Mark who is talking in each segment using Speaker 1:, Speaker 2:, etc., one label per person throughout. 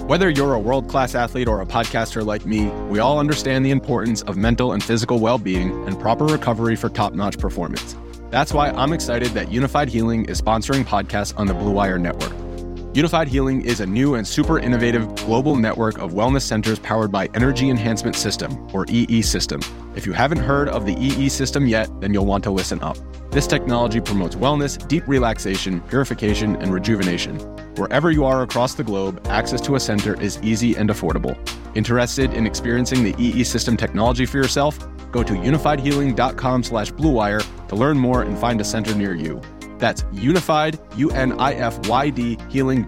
Speaker 1: Whether you're a world-class athlete or a podcaster like me, we all understand the importance of mental and physical well-being and proper recovery for top-notch performance. That's why I'm excited that Unified Healing is sponsoring podcasts on the Blue Wire Network. Unified Healing is a new and super innovative global network of wellness centers powered by Energy Enhancement System, or EE System. If you haven't heard of the EE System yet, then you'll want to listen up. This technology promotes wellness, deep relaxation, purification, and rejuvenation. Wherever you are across the globe, access to a center is easy and affordable. Interested in experiencing the EE System technology for yourself? Go to unifiedhealing.com/bluewire to learn more and find a center near you. That's unified, UNIFYD,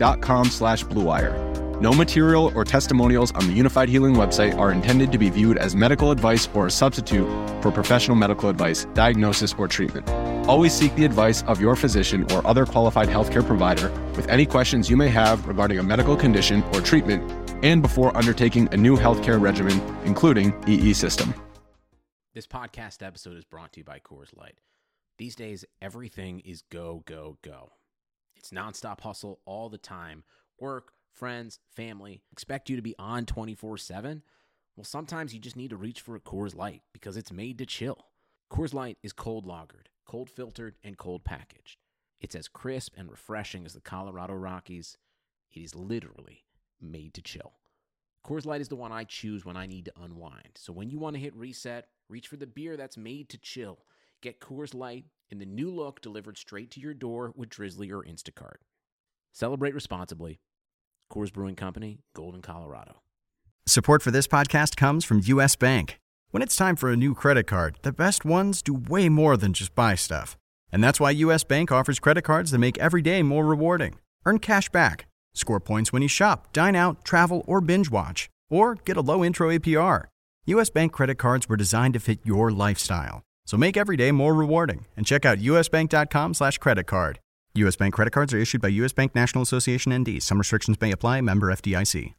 Speaker 1: healing.com/bluewire. No material or testimonials on the Unified Healing website are intended to be viewed as medical advice or a substitute for professional medical advice, diagnosis, or treatment. Always seek the advice of your physician or other qualified healthcare provider with any questions you may have regarding a medical condition or treatment and before undertaking a new healthcare regimen, including EE System.
Speaker 2: This podcast episode is brought to you by Coors Light. These days, everything is go, go, go. It's nonstop hustle all the time. Work, friends, family, expect you to be on 24/7. Well, sometimes you just need to reach for a Coors Light because it's made to chill. Coors Light is cold lagered, cold filtered, and cold packaged. It's as crisp and refreshing as the Colorado Rockies. It is literally made to chill. Coors Light is the one I choose when I need to unwind. So when you want to hit reset, reach for the beer that's made to chill. Get Coors Light in the new look delivered straight to your door with Drizzly or Instacart. Celebrate responsibly. Coors Brewing Company, Golden, Colorado.
Speaker 3: Support for this podcast comes from U.S. Bank. When it's time for a new credit card, the best ones do way more than just buy stuff. And that's why U.S. Bank offers credit cards that make every day more rewarding. Earn cash back, score points when you shop, dine out, travel, or binge watch, or get a low intro APR. U.S. Bank credit cards were designed to fit your lifestyle. So make every day more rewarding and check out usbank.com/credit card. U.S. Bank credit cards are issued by U.S. Bank National Association ND. Some restrictions may apply. Member FDIC.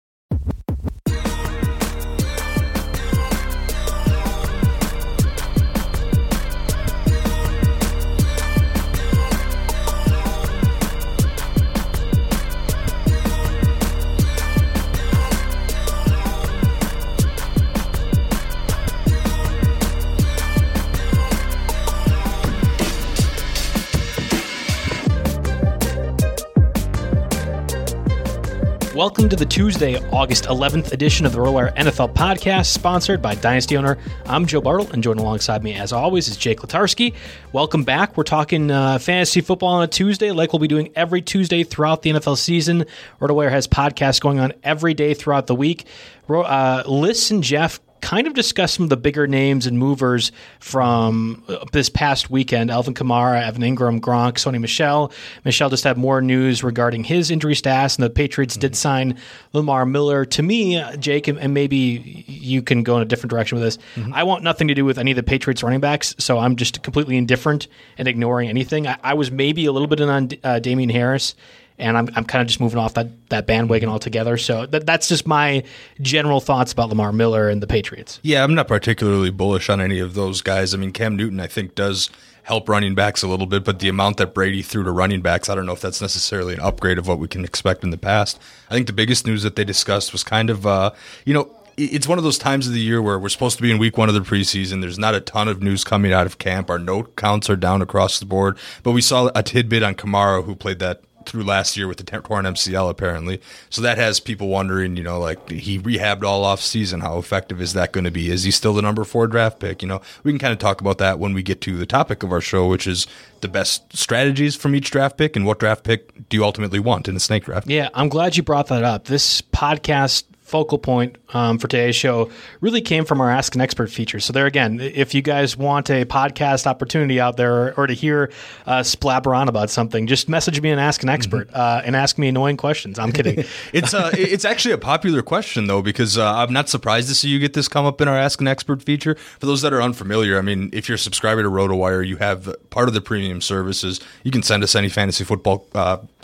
Speaker 4: Welcome to the Tuesday, August 11th edition of the RotoWire NFL podcast, sponsored by Dynasty Owner. I'm Joe Bartle, and joined alongside me, as always, is Jake Latarski. Welcome back. We're talking fantasy football on a Tuesday, like we'll be doing every Tuesday throughout the NFL season. RotoWire has podcasts going on every day throughout the week. Liz and Jeff kind of discuss some of the bigger names and movers from this past weekend. Alvin Kamara, Evan Ingram, Gronk, Sony Michel. Michel just had more news regarding his injury status, and the Patriots did sign Lamar Miller. To me, Jake, and maybe you can go in a different direction with this, I want nothing to do with any of the Patriots running backs, so I'm just completely indifferent and ignoring anything. I was maybe a little bit in on Damian Harris, and I'm kind of just moving off that bandwagon altogether. So that's just my general thoughts about Lamar Miller and the Patriots.
Speaker 5: Yeah, I'm not particularly bullish on any of those guys. I mean, Cam Newton, I think, does help running backs a little bit, but the amount that Brady threw to running backs, I don't know if that's necessarily an upgrade of what we can expect in the past. I think the biggest news that they discussed was kind of, it's one of those times of the year where we're supposed to be in week one of the preseason. There's not a ton of news coming out of camp. Our note counts are down across the board, but we saw a tidbit on Kamara, who played that through last year with the torn MCL, apparently. So that has people wondering, he rehabbed all off season. How effective is that going to be? Is he still the number 4 draft pick? We can kind of talk about that when we get to the topic of our show, which is the best strategies from each draft pick and what draft pick do you ultimately want in a snake draft?
Speaker 4: Yeah, I'm glad you brought that up. This podcast focal point for today's show really came from our Ask an Expert feature. So there again, if you guys want a podcast opportunity out there or to hear splabber on about something, just message me and Ask an Expert and ask me annoying questions. I'm kidding.
Speaker 5: It's actually a popular question, though, because I'm not surprised to see you get this come up in our Ask an Expert feature. For those that are unfamiliar, I mean, if you're a subscriber to RotoWire, you have part of the premium services. You can send us any fantasy football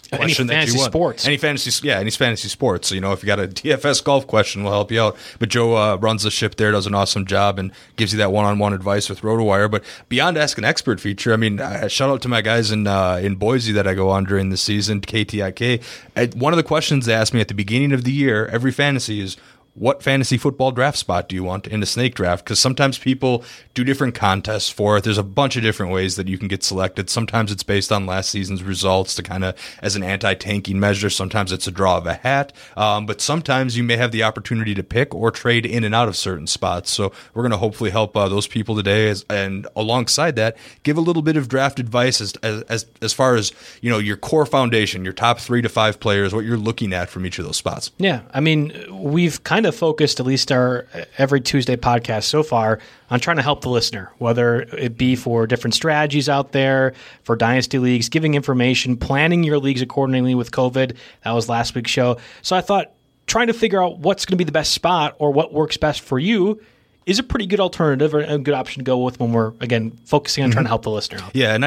Speaker 5: question that you want.
Speaker 4: Sports.
Speaker 5: Any fantasy sports. So, if you got a DFS golf question, we'll help you out. But Joe runs the ship there, does an awesome job, and gives you that one-on-one advice with RotoWire. But beyond Ask an Expert feature, shout out to my guys in Boise that I go on during the season, KTIK. One of the questions they asked me at the beginning of the year, every fantasy, is, what fantasy football draft spot do you want in a snake draft? Because sometimes people do different contests for it. There's a bunch of different ways that you can get selected. Sometimes it's based on last season's results to kind of as an anti-tanking measure. Sometimes it's a draw of a hat. But sometimes you may have the opportunity to pick or trade in and out of certain spots. So we're going to hopefully help those people today. And alongside that, give a little bit of draft advice as far as, your core foundation, your top 3 to 5 players, what you're looking at from each of those spots.
Speaker 4: Yeah. We've kind of focused at least our every Tuesday podcast so far on trying to help the listener, whether it be for different strategies out there, for dynasty leagues, giving information, planning your leagues accordingly with COVID. That was last week's show. So I thought trying to figure out what's going to be the best spot or what works best for you is a pretty good alternative or a good option to go with when we're, again, focusing on trying to help the listener out.
Speaker 5: Yeah, and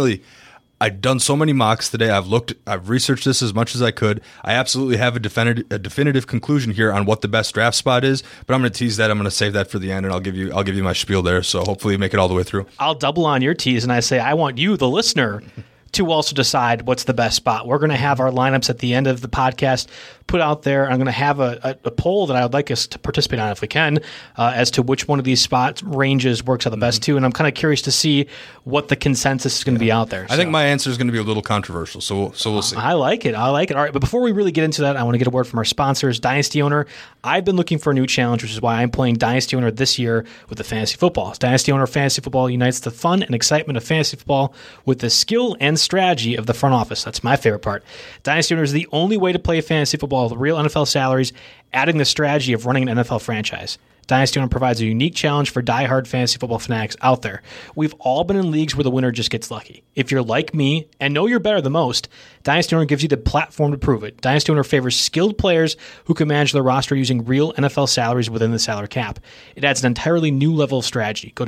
Speaker 5: I've done so many mocks today. I've researched this as much as I could. I absolutely have a definitive conclusion here on what the best draft spot is, but I'm going to tease that. I'm going to save that for the end, and I'll give you my spiel there. So hopefully make it all the way through.
Speaker 4: I'll double on your tease, and I say I want you, the listener, to also decide what's the best spot. We're going to have our lineups at the end of the podcast put out there. I'm going to have a poll that I would like us to participate on if we can as to which one of these spot ranges works out the best too. And I'm kind of curious to see what the consensus is going to be out there.
Speaker 5: I think my answer is going to be a little controversial, so we'll see.
Speaker 4: I like it. All right, but before we really get into that, I want to get a word from our sponsors, Dynasty Owner. I've been looking for a new challenge, which is why I'm playing Dynasty Owner this year with the fantasy football. Dynasty Owner Fantasy Football unites the fun and excitement of fantasy football with the skill and strategy of the front office. That's my favorite part. Dynasty Owner is the only way to play fantasy football with real NFL salaries, adding the strategy of running an NFL franchise. Dynasty Owner provides a unique challenge for diehard fantasy football fanatics out there. We've all been in leagues where the winner just gets lucky. If you're like me and know you're better than most, Dynasty Owner gives you the platform to prove it. Dynasty Owner favors skilled players who can manage their roster using real NFL salaries within the salary cap. It adds an entirely new level of strategy. Go to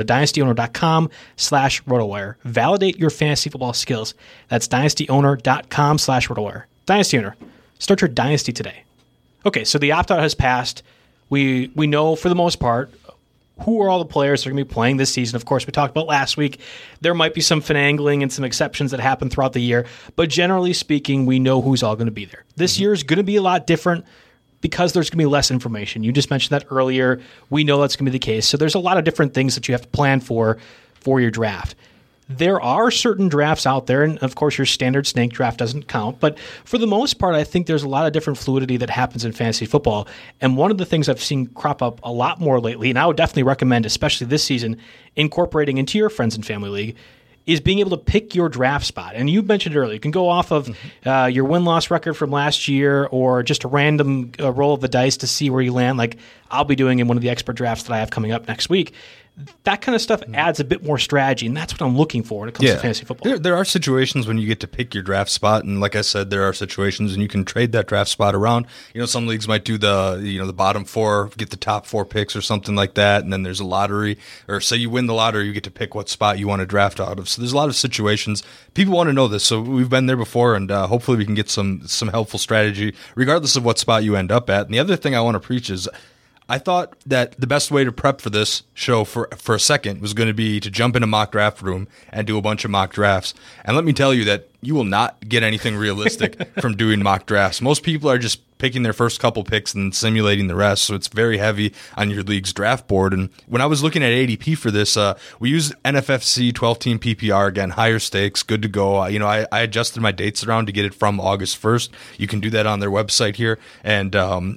Speaker 4: dynastyowner.com/RotoWire. Validate your fantasy football skills. That's dynastyowner.com/RotoWire. Dynasty Owner. Start your dynasty today. Okay, so the opt-out has passed. We know for the most part who are all the players that are going to be playing this season. Of course, we talked about last week. There might be some finagling and some exceptions that happen throughout the year, but generally speaking, we know who's all going to be there. This year is going to be a lot different because there's going to be less information. You just mentioned that earlier. We know that's going to be the case. So there's a lot of different things that you have to plan for your draft. There are certain drafts out there, and of course your standard snake draft doesn't count, but for the most part, I think there's a lot of different fluidity that happens in fantasy football, and one of the things I've seen crop up a lot more lately, and I would definitely recommend, especially this season, incorporating into your friends and family league, is being able to pick your draft spot. And you mentioned earlier, you can go off of your win-loss record from last year or just a random roll of the dice to see where you land, like I'll be doing in one of the expert drafts that I have coming up next week. That kind of stuff adds a bit more strategy, and that's what I'm looking for when it comes to fantasy football.
Speaker 5: There are situations when you get to pick your draft spot, and like I said, there are situations when you can trade that draft spot around. Some leagues might do the bottom 4, get the top 4 picks or something like that, and then there's a lottery, or say you win the lottery, you get to pick what spot you want to draft out of. So there's a lot of situations. People want to know this, so we've been there before, and hopefully we can get some helpful strategy, regardless of what spot you end up at. And the other thing I want to preach is, I thought that the best way to prep for this show for a second was going to be to jump in a mock draft room and do a bunch of mock drafts. And let me tell you that you will not get anything realistic from doing mock drafts. Most people are just picking their first couple picks and simulating the rest, so it's very heavy on your league's draft board. And when I was looking at ADP for this, we used NFFC 12-team PPR, again, higher stakes, good to go. I adjusted my dates around to get it from August 1st. You can do that on their website here, and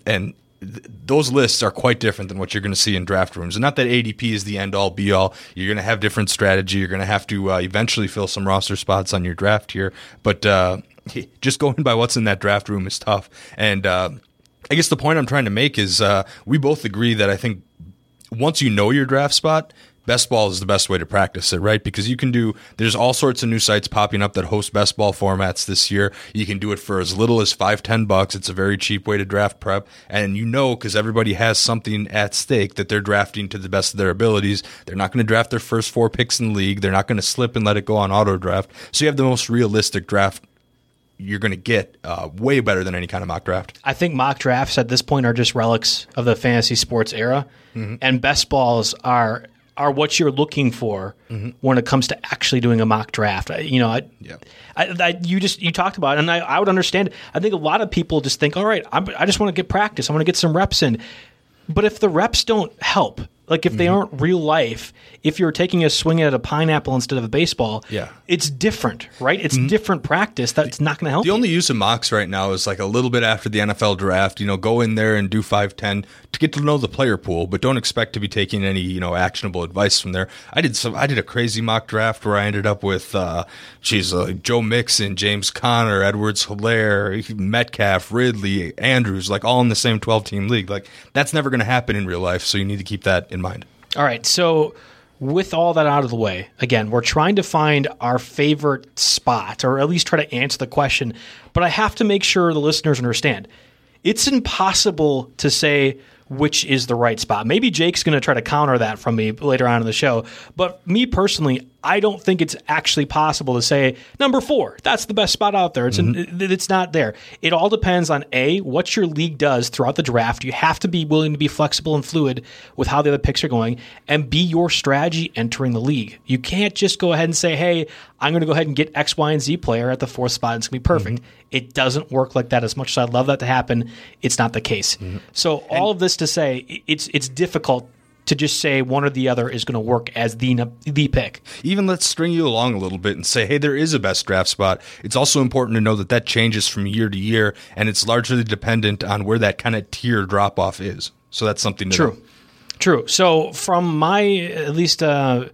Speaker 5: those lists are quite different than what you're going to see in draft rooms. And not that ADP is the end-all, be-all. You're going to have different strategy. You're going to have to eventually fill some roster spots on your draft here. But just going by what's in that draft room is tough. And I guess the point I'm trying to make is we both agree that I think once you know your draft spot, best ball is the best way to practice it, right? Because there's all sorts of new sites popping up that host best ball formats this year. You can do it for as little as $5-10. It's a very cheap way to draft prep. And because everybody has something at stake that they're drafting to the best of their abilities. They're not going to draft their first 4 picks in the league. They're not going to slip and let it go on auto draft. So you have the most realistic draft you're going to get way better than any kind of mock draft.
Speaker 4: I think mock drafts at this point are just relics of the fantasy sports era, and best balls are what you're looking for when it comes to actually doing a mock draft. You talked about it, and I would understand. I think a lot of people just think, all right, I just want to get practice. I want to get some reps in. But if the reps don't help, like if they aren't real life, if you're taking a swing at a pineapple instead of a baseball, it's different, right? It's different practice that's not going to help.
Speaker 5: The only use of mocks right now is like a little bit after the NFL draft, go in there and do 5-10 to get to know the player pool, but don't expect to be taking any, actionable advice from there. I did a crazy mock draft where I ended up with, Joe Mixon, James Conner, Edwards-Helaire, Metcalf, Ridley, Andrews, like all in the same 12-team league. Like that's never going to happen in real life, so you need to keep that in mind.
Speaker 4: All right, so with all that out of the way, again, we're trying to find our favorite spot, or at least try to answer the question, but I have to make sure the listeners understand. It's impossible to say which is the right spot. Maybe Jake's going to try to counter that from me later on in the show, but me personally, I don't think it's actually possible to say number 4. That's the best spot out there. It's not there. It all depends on A, what your league does throughout the draft. You have to be willing to be flexible and fluid with how the other picks are going, and B, your strategy entering the league. You can't just go ahead and say, hey, I'm going to go ahead and get X, Y, and Z player at the 4th spot. And it's going to be perfect. It doesn't work like that. As much as I'd love that to happen, it's not the case. So all of this to say, it's difficult to just say one or the other is going to work as the pick.
Speaker 5: Even let's string you along a little bit and say, hey, there is a best draft spot. It's also important to know that changes from year to year, and it's largely dependent on where that kind of tier drop-off is. So that's something to know.
Speaker 4: True. So from my, at least,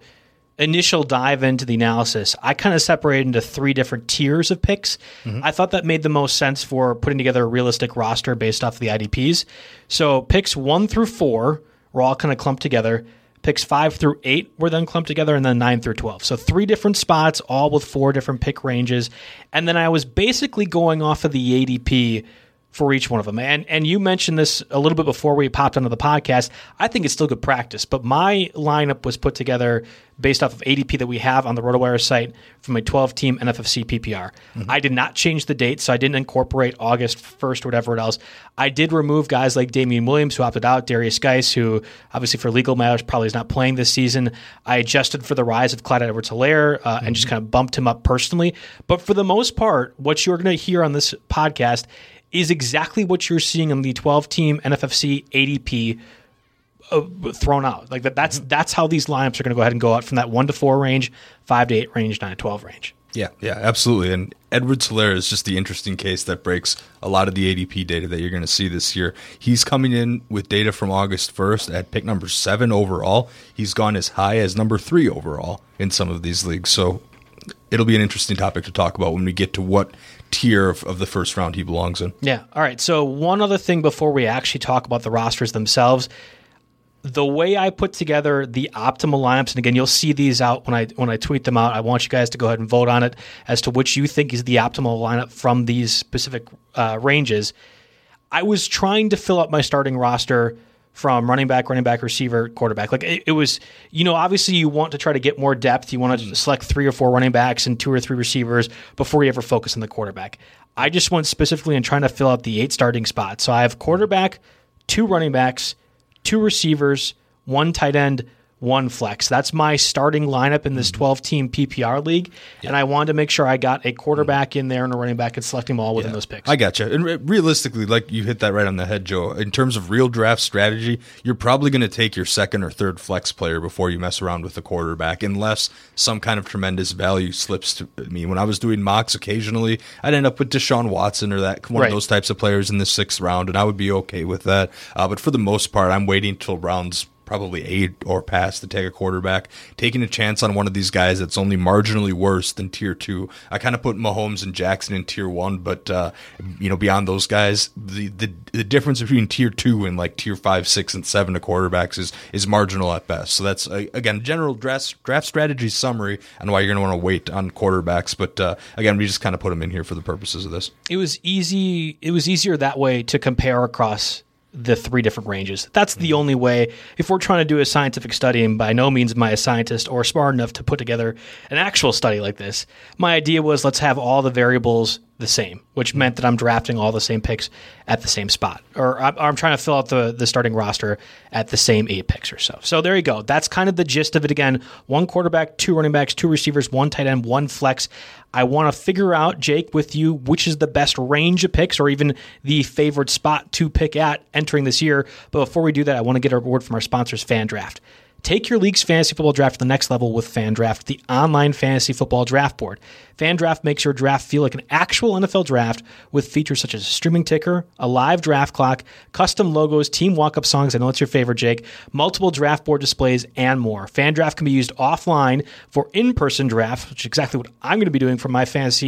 Speaker 4: initial dive into the analysis, I kind of separated into 3 different tiers of picks. I thought that made the most sense for putting together a realistic roster based off of the IDPs. So picks 1 through 4 were all kind of clumped together. Picks 5 through 8 were then clumped together, and then 9 through 12. So 3 different spots, all with 4 different pick ranges. And then I was basically going off of the ADP for each one of them. And you mentioned this a little bit before we popped onto the podcast. I think it's still good practice, but my lineup was put together based off of ADP that we have on the RotoWire site from a 12-team NFFC PPR. I did not change the date, so I didn't incorporate August 1st or whatever else. I did remove guys like Damian Williams, who opted out, Darius Geis, who obviously for legal matters probably is not playing this season. I adjusted for the rise of Clyde Edwards-Helaire and just kind of bumped him up personally. But for the most part, what you're going to hear on this podcast is exactly what you're seeing in the 12-team NFFC ADP thrown out. Like that's how these lineups are going to go ahead and go out from that 1 to 4 range, 5 to 8 range, 9 to 12 range.
Speaker 5: Yeah, absolutely. And Edwards-Helaire is just the interesting case that breaks a lot of the ADP data that you're going to see this year. He's coming in with data from August 1st at pick number 7 overall. He's gone as high as number 3 overall in some of these leagues. So it'll be an interesting topic to talk about when we get to what tier of the first round he belongs in. Yeah.
Speaker 4: All right. So one other thing before we actually talk about the rosters themselves, the way I put together the optimal lineups, and again, you'll see these out when I tweet them out. I want you guys to go ahead and vote on it as to which you think is the optimal lineup from these specific ranges. I was trying to fill up my starting roster from running back, receiver, quarterback. Like it was, obviously you want to try to get more depth. You want to select 3 or 4 running backs and 2 or 3 receivers before you ever focus on the quarterback. I just went specifically in trying to fill out the 8 starting spots. So I have quarterback, 2 running backs, 2 receivers, 1 tight end, 1 flex. That's my starting lineup in this 12-team PPR league, and I wanted to make sure I got a quarterback in there and a running back and selecting them all within those picks.
Speaker 5: I got you. And realistically, like you hit that right on the head, Joe, in terms of real draft strategy, you're probably going to take your 2nd or 3rd flex player before you mess around with the quarterback, unless some kind of tremendous value slips to me. When I was doing mocks occasionally, I'd end up with Deshaun Watson or one of those types of players in the 6th round, and I would be okay with that. But for the most part, I'm waiting till rounds probably 8 or past to take a quarterback, taking a chance on one of these guys that's only marginally worse than tier 2. I kind of put Mahomes and Jackson in tier 1, but beyond those guys, the difference between tier 2 and like tier 5, 6, and 7 to quarterbacks is marginal at best. So that's again general draft strategy summary on why you're going to want to wait on quarterbacks. But again, we just kind of put them in here for the purposes of this.
Speaker 4: It was easy. It was easier that way to compare across the 3 different ranges. That's the only way. If we're trying to do a scientific study, and by no means am I a scientist or smart enough to put together an actual study like this, my idea was let's have all the variables the same, which meant that I'm drafting all the same picks at the same spot, or I'm trying to fill out the starting roster at the same 8 picks or so. So there you go. That's kind of the gist of it. Again, 1 quarterback, 2 running backs, 2 receivers, 1 tight end, 1 flex. I want to figure out, Jake, with you, which is the best range of picks or even the favored spot to pick at entering this year. But before we do that, I want to get a word from our sponsors, FanDraft. Take your league's fantasy football draft to the next level with FanDraft, the online fantasy football draft board. FanDraft makes your draft feel like an actual NFL draft with features such as a streaming ticker, a live draft clock, custom logos, team walk-up songs, I know it's your favorite, Jake, multiple draft board displays, and more. FanDraft can be used offline for in-person drafts, which is exactly what I'm going to be doing for my friends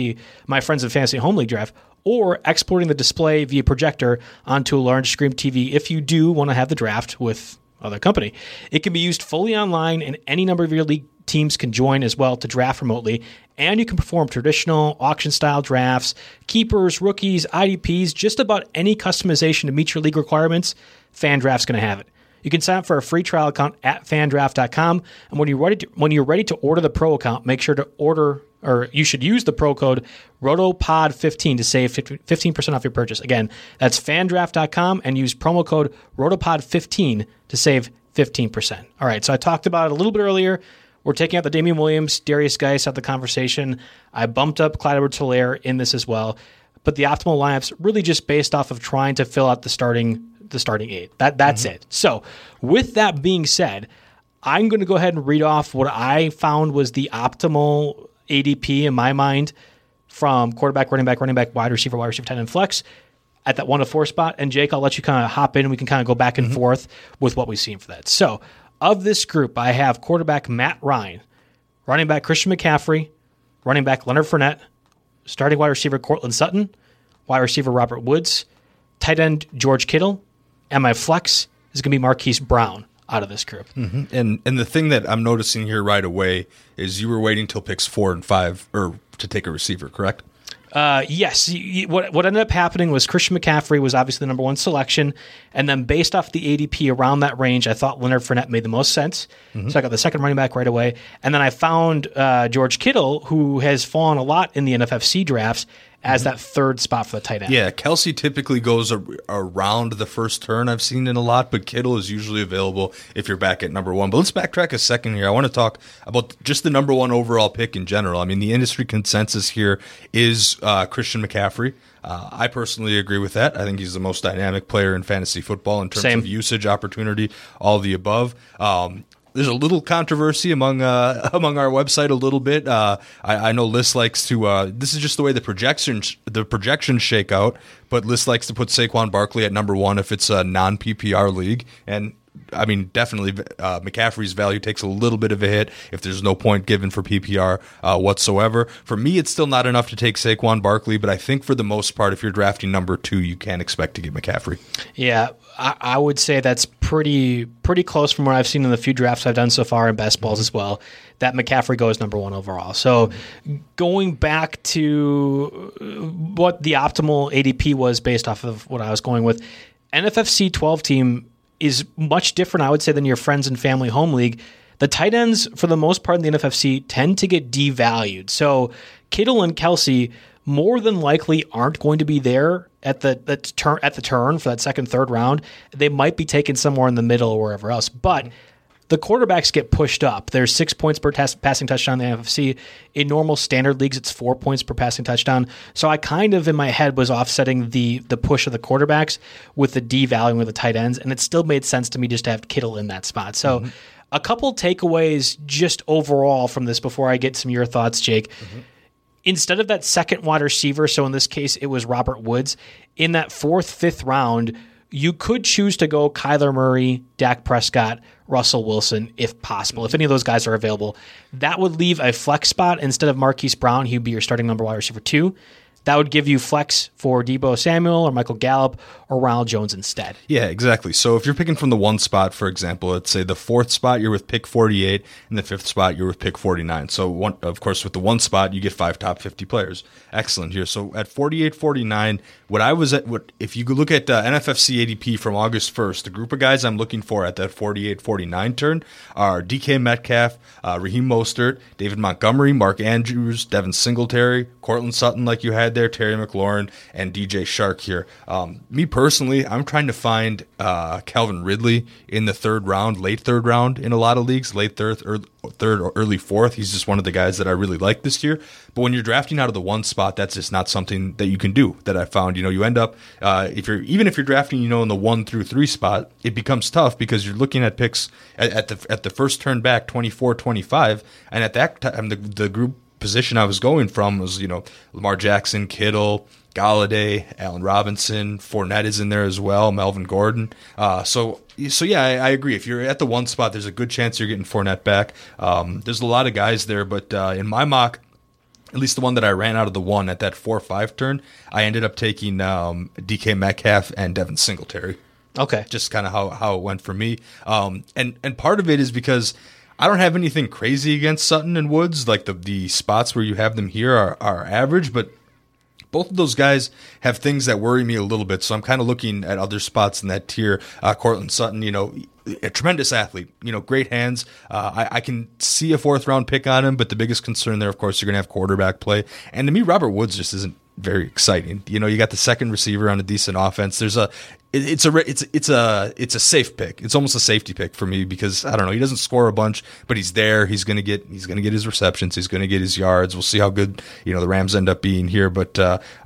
Speaker 4: in Fantasy Home League draft, or exporting the display via projector onto a large screen TV if you do want to have the draft with other company. It can be used fully online, and any number of your league teams can join as well to draft remotely, and you can perform traditional auction-style drafts, keepers, rookies, IDPs, just about any customization to meet your league requirements. FanDraft's going to have it. You can sign up for a free trial account at FanDraft.com, and when you're ready to order the pro account, make sure to you should use the pro code ROTOPOD15 to save 15% off your purchase. Again, that's FanDraft.com and use promo code ROTOPOD15 to save 15%. All right, so I talked about it a little bit earlier. We're taking out the Damian Williams, Darius Geis out the conversation. I bumped up Clyde Edwards-Helaire in this as well. But the optimal lineups really just based off of trying to fill out the starting 8. That's it. So with that being said, I'm going to go ahead and read off what I found was the optimal ADP in my mind from quarterback, running back, wide receiver, tight end, flex at that 1 to 4 spot. And Jake, I'll let you kind of hop in and we can kind of go back and forth with what we've seen for that. So of this group, I have quarterback Matt Ryan, running back Christian McCaffrey, running back Leonard Fournette, starting wide receiver Courtland Sutton, wide receiver Robert Woods, tight end George Kittle, and my flex is going to be Marquise Brown out of this group.
Speaker 5: And the thing that I'm noticing here right away is you were waiting till picks 4 and 5 to take a receiver, correct?
Speaker 4: Yes. What ended up happening was Christian McCaffrey was obviously the number 1 selection, and then based off the ADP around that range, I thought Leonard Fournette made the most sense. So I got the second running back right away, and then I found George Kittle, who has fallen a lot in the NFFC drafts, as that 3rd spot for the tight end.
Speaker 5: Yeah, Kelsey typically goes around the first turn. I've seen it a lot, but Kittle is usually available if you're back at number 1. But let's backtrack a second here. I want to talk about just the number 1 overall pick in general. I mean, the industry consensus here is Christian McCaffrey. I personally agree with that. I think he's the most dynamic player in fantasy football in terms of usage, opportunity, all the above. There's a little controversy among our website a little bit. I know List likes to. This is just the way the projections shake out. But List likes to put Saquon Barkley at number 1 if it's a non-PPR league, and I mean definitely McCaffrey's value takes a little bit of a hit if there's no point given for PPR whatsoever. For me, it's still not enough to take Saquon Barkley, but I think for the most part, if you're drafting number 2, you can expect to get McCaffrey. Yeah.
Speaker 4: I would say that's pretty close from what I've seen in the few drafts I've done so far in best balls as well, that McCaffrey goes number 1 overall. So going back to what the optimal ADP was based off of what I was going with, NFFC 12 team is much different, I would say, than your friends and family home league. The tight ends, for the most part in the NFFC, tend to get devalued. So Kittle and Kelsey more than likely aren't going to be there at the turn for that second, third round. They might be taken somewhere in the middle or wherever else. But the quarterbacks get pushed up. There's 6 points per passing touchdown in the NFC. In normal standard leagues, it's 4 points per passing touchdown. So I kind of, in my head, was offsetting the push of the quarterbacks with the devaluing of the tight ends, and it still made sense to me just to have Kittle in that spot. So a couple takeaways just overall from this before I get some of your thoughts, Jake. Instead of that second wide receiver, so in this case it was Robert Woods, in that 4th, 5th round, you could choose to go Kyler Murray, Dak Prescott, Russell Wilson, if possible. If any of those guys are available, that would leave a flex spot. Instead of Marquise Brown, he'd be your starting number wide receiver 2. That would give you flex for Deebo Samuel or Michael Gallup or Ronald Jones instead.
Speaker 5: Yeah, exactly. So if you're picking from the 1 spot, for example, let's say the 4th spot, you're with pick 48, and the 5th spot, you're with pick 49. So, of course, with the 1 spot, you get 5 top 50 players. Excellent here. So at 48, 49, if you look at NFFC ADP from August 1st, the group of guys I'm looking for at that 48, 49 turn are DK Metcalf, Raheem Mostert, David Montgomery, Mark Andrews, Devin Singletary, Courtland Sutton, like you had there, Terry McLaurin and DJ Shark here. Me personally, I'm trying to find Calvin Ridley in the late third round in a lot of leagues, late third or early fourth. He's just one of the guys that I really like this year. But when you're drafting out of the one spot, that's just not something that you can do, that I found. You end up, if you're drafting, in the 1 through 3 spot, it becomes tough because you're looking at picks at the first turn back, 24, 25, and at that time the group position I was going from was, Lamar Jackson, Kittle, Galladay, Allen Robinson, Fournette is in there as well, Melvin Gordon. So yeah, I agree. If you're at the one spot, there's a good chance you're getting Fournette back. There's a lot of guys there, but in my mock, at least the one that I ran out of the one at that 4-5 turn, I ended up taking DK Metcalf and Devin Singletary.
Speaker 4: Okay.
Speaker 5: Just kind of how it went for me. And part of it is because I don't have anything crazy against Sutton and Woods. Like the spots where you have them here are average, but both of those guys have things that worry me a little bit. So I'm kind of looking at other spots in that tier. Cortland Sutton, a tremendous athlete, great hands. I can see a 4th round pick on him, but the biggest concern there, of course, you're going to have quarterback play. And to me, Robert Woods just isn't very exciting. You got the second receiver on a decent offense. It's a safe pick. It's almost a safety pick for me because I don't know. He doesn't score a bunch, but he's there. He's gonna get his receptions. He's gonna get his yards. We'll see how good the Rams end up being here. But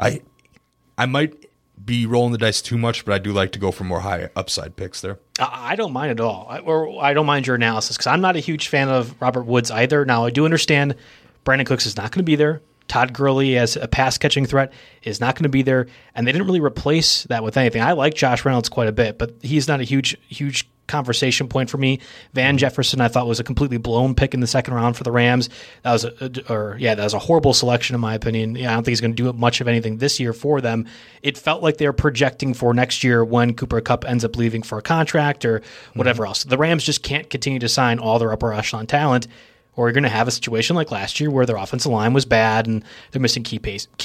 Speaker 5: I might be rolling the dice too much, but I do like to go for more high upside picks there.
Speaker 4: I don't mind at all, I don't mind your analysis because I'm not a huge fan of Robert Woods either. Now I do understand Brandon Cooks is not going to be there. Todd Gurley as a pass-catching threat is not going to be there, and they didn't really replace that with anything. I like Josh Reynolds quite a bit, but he's not a huge conversation point for me. Van Jefferson I thought was a completely blown pick in the second round for the Rams. That was a horrible selection in my opinion. I don't think he's going to do much of anything this year for them. It felt like they were projecting for next year when Cooper Kupp ends up leaving for a contract or whatever else. The Rams just can't continue to sign all their upper echelon talent, or you're going to have a situation like last year where their offensive line was bad and they're missing key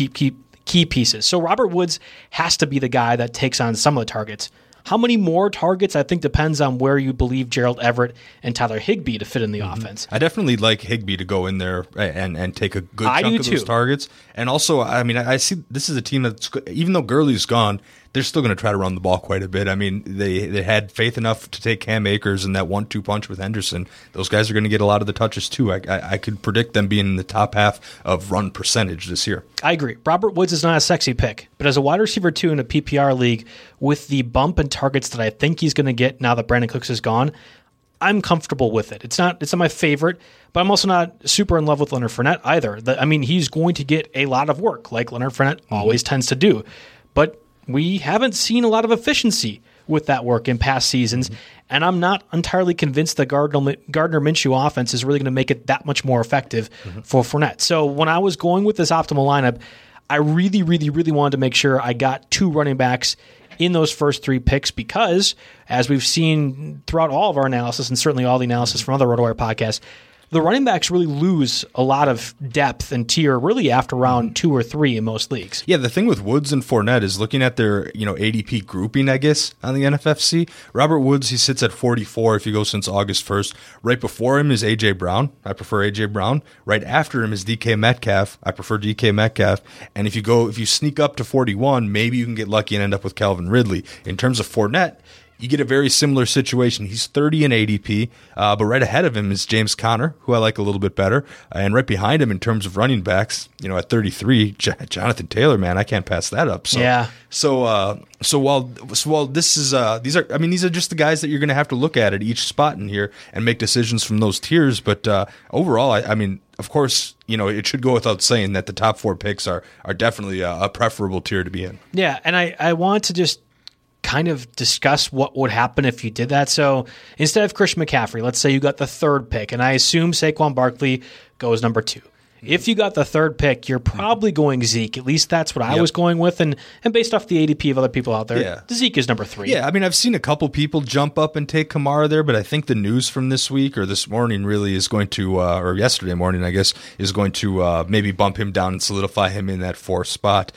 Speaker 4: pieces. So Robert Woods has to be the guy that takes on some of the targets. How many more targets, I think, depends on where you believe Gerald Everett and Tyler Higbee to fit in the offense.
Speaker 5: I definitely like Higbee to go in there and take a good chunk of those targets. And also, I see this is a team that's, even though Gurley's gone, they're still going to try to run the ball quite a bit. I mean, they had faith enough to take Cam Akers and that 1-2 punch with Henderson. Those guys are going to get a lot of the touches too. I could predict them being in the top half of run percentage this year.
Speaker 4: I agree. Robert Woods is not a sexy pick, but as a wide receiver 2 in a PPR league with the bump in targets that I think he's going to get now that Brandon Cooks is gone, I'm comfortable with it. It's not my favorite, but I'm also not super in love with Leonard Fournette either. He's going to get a lot of work like Leonard Fournette always tends to do, but we haven't seen a lot of efficiency with that work in past seasons, and I'm not entirely convinced the Gardner Minshew offense is really going to make it that much more effective for Fournette. So when I was going with this optimal lineup, I really, really, really wanted to make sure I got 2 running backs in those first 3 picks because, as we've seen throughout all of our analysis and certainly all the analysis from other RotoWire podcasts, the running backs really lose a lot of depth and tier really after round 2 or 3 in most leagues.
Speaker 5: Yeah, the thing with Woods and Fournette is looking at their ADP grouping, I guess, on the NFFC. Robert Woods, he sits at 44 if you go since August 1st. Right before him is A.J. Brown. I prefer A.J. Brown. Right after him is DK Metcalf. I prefer DK Metcalf. And if you sneak up to 41, maybe you can get lucky and end up with Calvin Ridley. In terms of Fournette, you get a very similar situation. He's 30 in ADP, but right ahead of him is James Conner, who I like a little bit better. And right behind him in terms of running backs, at 33, Jonathan Taylor, man, I can't pass that up. So,
Speaker 4: yeah.
Speaker 5: So while this is these are just the guys that you're going to have to look at each spot in here and make decisions from those tiers. But overall, of course, it should go without saying that the top 4 picks are definitely a preferable tier to be in.
Speaker 4: Yeah, and I want to just kind of discuss what would happen if you did that. So instead of Christian McCaffrey, let's say you got the 3rd pick, and I assume Saquon Barkley goes number 2. If you got the 3rd pick, you're probably going Zeke. At least that's what I was going with. And based off the ADP of other people out there, Zeke is number 3.
Speaker 5: Yeah, I've seen a couple people jump up and take Kamara there, but I think the news from this week or this morning really is going to, or yesterday morning, I guess, is going to maybe bump him down and solidify him in that 4th spot.